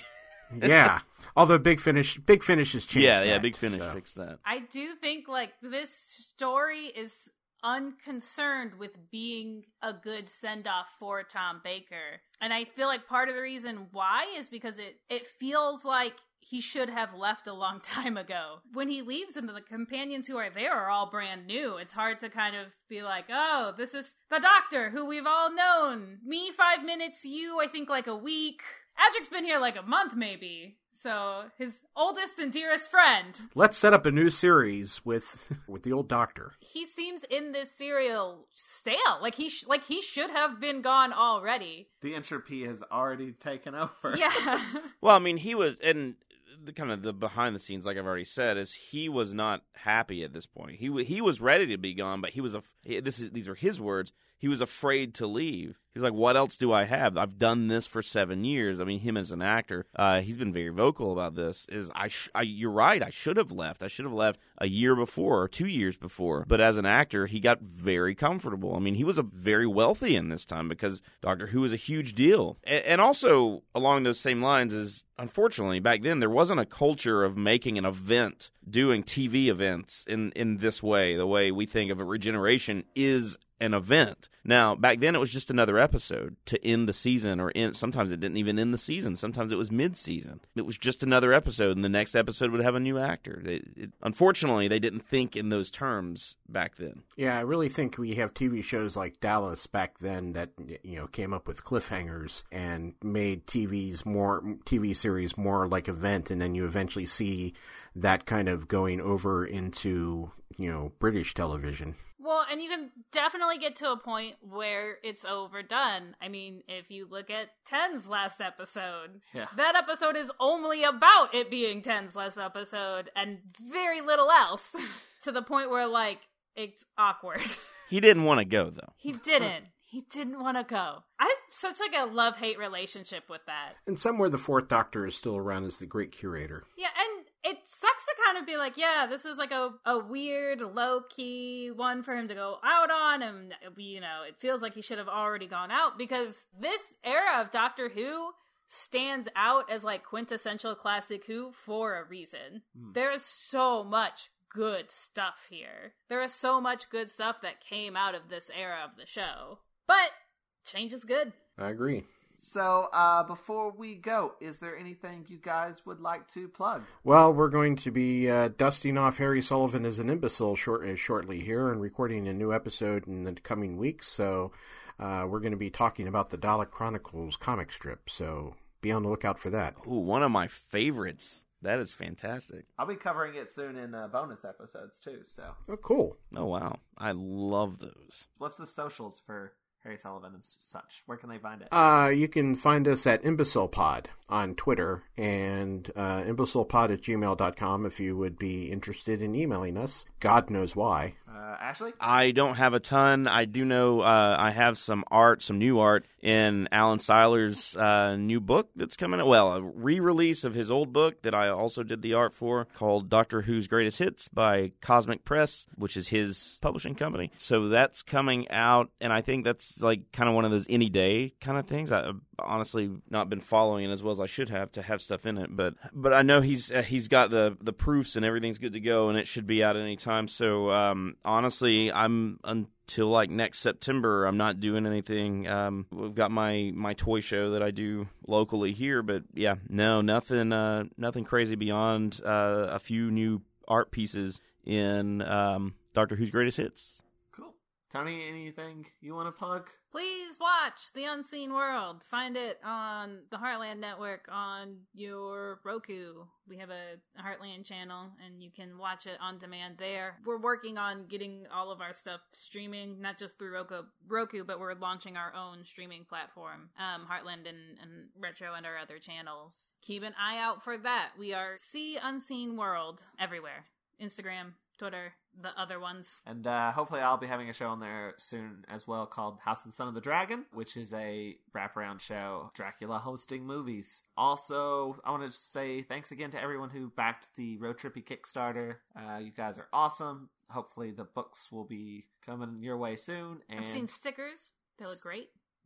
Yeah. Although Big Finish, Big Finish has changed. Yeah, yeah, that, Big Finish so. fixed that. I do think like this story is unconcerned with being a good send-off for Tom Baker. And I feel like part of the reason why is because it, it feels like he should have left a long time ago. When he leaves and the companions who are there are all brand new, it's hard to kind of be like, oh, this is the Doctor who we've all known. Me, five minutes, you, I think like a week. Adric's been here like a month maybe. So, his oldest and dearest friend. Let's set up a new series with with the old Doctor. He seems in this serial stale. Like he sh- like he should have been gone already. The entropy has already taken over. Yeah. Well, I mean, he was, and the kind of the behind the scenes, like I've already said, is he was not happy at this point. He he was ready to be gone, but he was a. This is these are his words. He was afraid to leave. He's like, what else do I have? I've done this for seven years. I mean, him as an actor, uh, he's been very vocal about this. Is I, sh- I, you're right. I should have left. I should have left a year before or two years before. But as an actor, he got very comfortable. I mean, he was a very wealthy in this time because Doctor Who was a huge deal. And, and also along those same lines is, unfortunately, back then there wasn't a culture of making an event, doing T V events in in this way. The way we think of a regeneration is an event. Now, back then it was just another episode to end the season, or end, sometimes it didn't even end the season. Sometimes it was mid-season. It was just another episode, and the next episode would have a new actor. They, it, unfortunately, they didn't think in those terms back then. Yeah, I really think we have T V shows like Dallas back then that, you know, came up with cliffhangers and made T V's more T V series more like event, and then you eventually see that kind of going over into, you know, British television. Well, and you can definitely get to a point where it's overdone. I mean, if you look at Ten's last episode, Yeah. that episode is only about it being Ten's last episode and very little else. To the point where, like, it's awkward. He didn't want to go, though. He didn't. He didn't want to go. I have such like a love-hate relationship with that. And somewhere the Fourth Doctor is still around as the great curator. Yeah, and it sucks to kind of be like, yeah, this is like a, a weird, low-key one for him to go out on, and, you know, it feels like he should have already gone out, because this era of Doctor Who stands out as, like, quintessential classic Who for a reason. Mm. There is so much good stuff here. There is so much good stuff that came out of this era of the show. But change is good. I agree. So, uh, before we go, is there anything you guys would like to plug? Well, we're going to be uh, dusting off Harry Sullivan as an imbecile short, uh, shortly here and recording a new episode in the coming weeks. So, uh, we're going to be talking about the Dalek Chronicles comic strip. So, be on the lookout for that. Ooh, one of my favorites. That is fantastic. I'll be covering it soon in uh, bonus episodes, too, so. Oh, cool. Oh, wow. I love those. What's the socials for Harry Sullivan and such? Where can they find it? Uh, you can find us at ImbecilePod on Twitter and uh, imbecilepod at gmail dot com if you would be interested in emailing us. God knows why. Uh, Ashley? I don't have a ton. I do know uh, I have some art, some new art in Alan Seiler's uh, new book that's coming out. Well, a re-release of his old book that I also did the art for, called Doctor Who's Greatest Hits by Cosmic Press, which is his publishing company. So that's coming out, and I think that's like kind of one of those any day kind of things. I've honestly not been following it as well as I should have to have stuff in it, but but I know he's uh, he's got the the proofs and everything's good to go, and it should be out at any time. So um, honestly, I'm until like next September, I'm not doing anything. Um, we've got my my toy show that I do locally here, but yeah, no, nothing uh, nothing crazy beyond uh, a few new art pieces in um, Doctor Who's Greatest Hits. Cool. Tony, anything you want to plug? Please watch The Unseen World. Find it on the Heartland Network on your Roku. We have a, a Heartland channel, and you can watch it on demand there. We're working on getting all of our stuff streaming, not just through Roku, Roku but we're launching our own streaming platform, um, Heartland and, and Retro and our other channels. Keep an eye out for that. We are See Unseen World everywhere. Instagram, Twitter, the other ones. And uh, hopefully I'll be having a show on there soon as well called House and Son of the Dragon, which is a wraparound show, Dracula hosting movies. Also, I want to say thanks again to everyone who backed the Road Trippy Kickstarter. Uh, you guys are awesome. Hopefully the books will be coming your way soon. And I've seen stickers. They look great.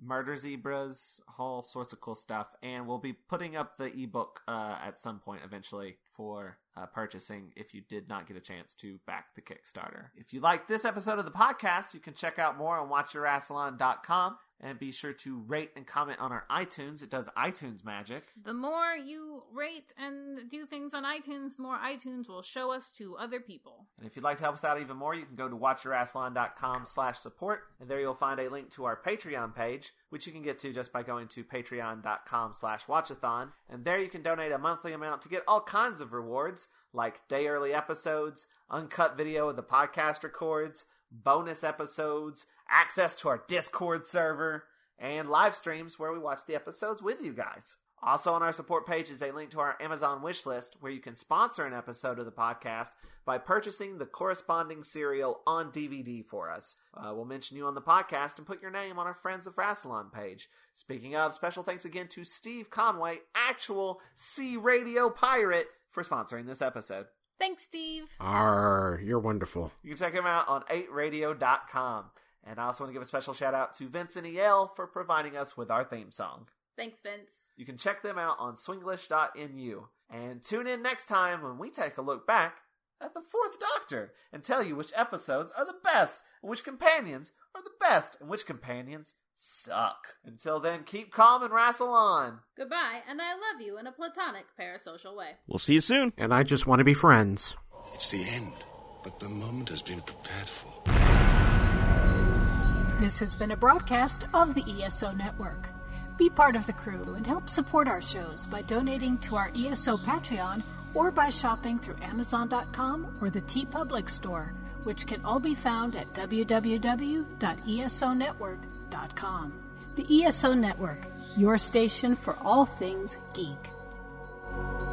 murder zebras, all sorts of cool stuff. And we'll be putting up the ebook uh, at some point eventually for uh, purchasing if you did not get a chance to back the Kickstarter. If you like this episode of the podcast, you can check out more on watch your rassilon dot com. And be sure to rate and comment on our iTunes. It does iTunes magic. The more you rate and do things on iTunes, the more iTunes will show us to other people. And if you'd like to help us out even more, you can go to watch your rassilon dot com slash support. And there you'll find a link to our Patreon page, which you can get to just by going to patreon dot com slash watchathon. And there you can donate a monthly amount to get all kinds of rewards, like day early episodes, uncut video of the podcast records, bonus episodes, access to our Discord server, and live streams where we watch the episodes with you guys. Also on our support page is a link to our Amazon wish list where you can sponsor an episode of the podcast by purchasing the corresponding serial on D V D for us. Uh, we'll mention you on the podcast and put your name on our Friends of Rassilon page. Speaking of, special thanks again to Steve Conway, actual C Radio Pirate, for sponsoring this episode. Thanks, Steve. Arr, you're wonderful. You can check him out on eight radio dot com. And I also want to give a special shout out to Vince and E L for providing us with our theme song. Thanks, Vince. You can check them out on swinglish dot n u. And tune in next time when we take a look back at the Fourth Doctor and tell you which episodes are the best, and which companions are the best, and which companions suck. Until then, keep calm and wrestle on. Goodbye, and I love you in a platonic parasocial way. We'll see you soon. And I just want to be friends. It's the end, but the moment has been prepared for. This has been a broadcast of the E S O Network. Be part of the crew and help support our shows by donating to our E S O Patreon or by shopping through amazon dot com or the TeePublic store, which can all be found at w w w dot e s o network dot com. The E S O Network, your station for all things geek.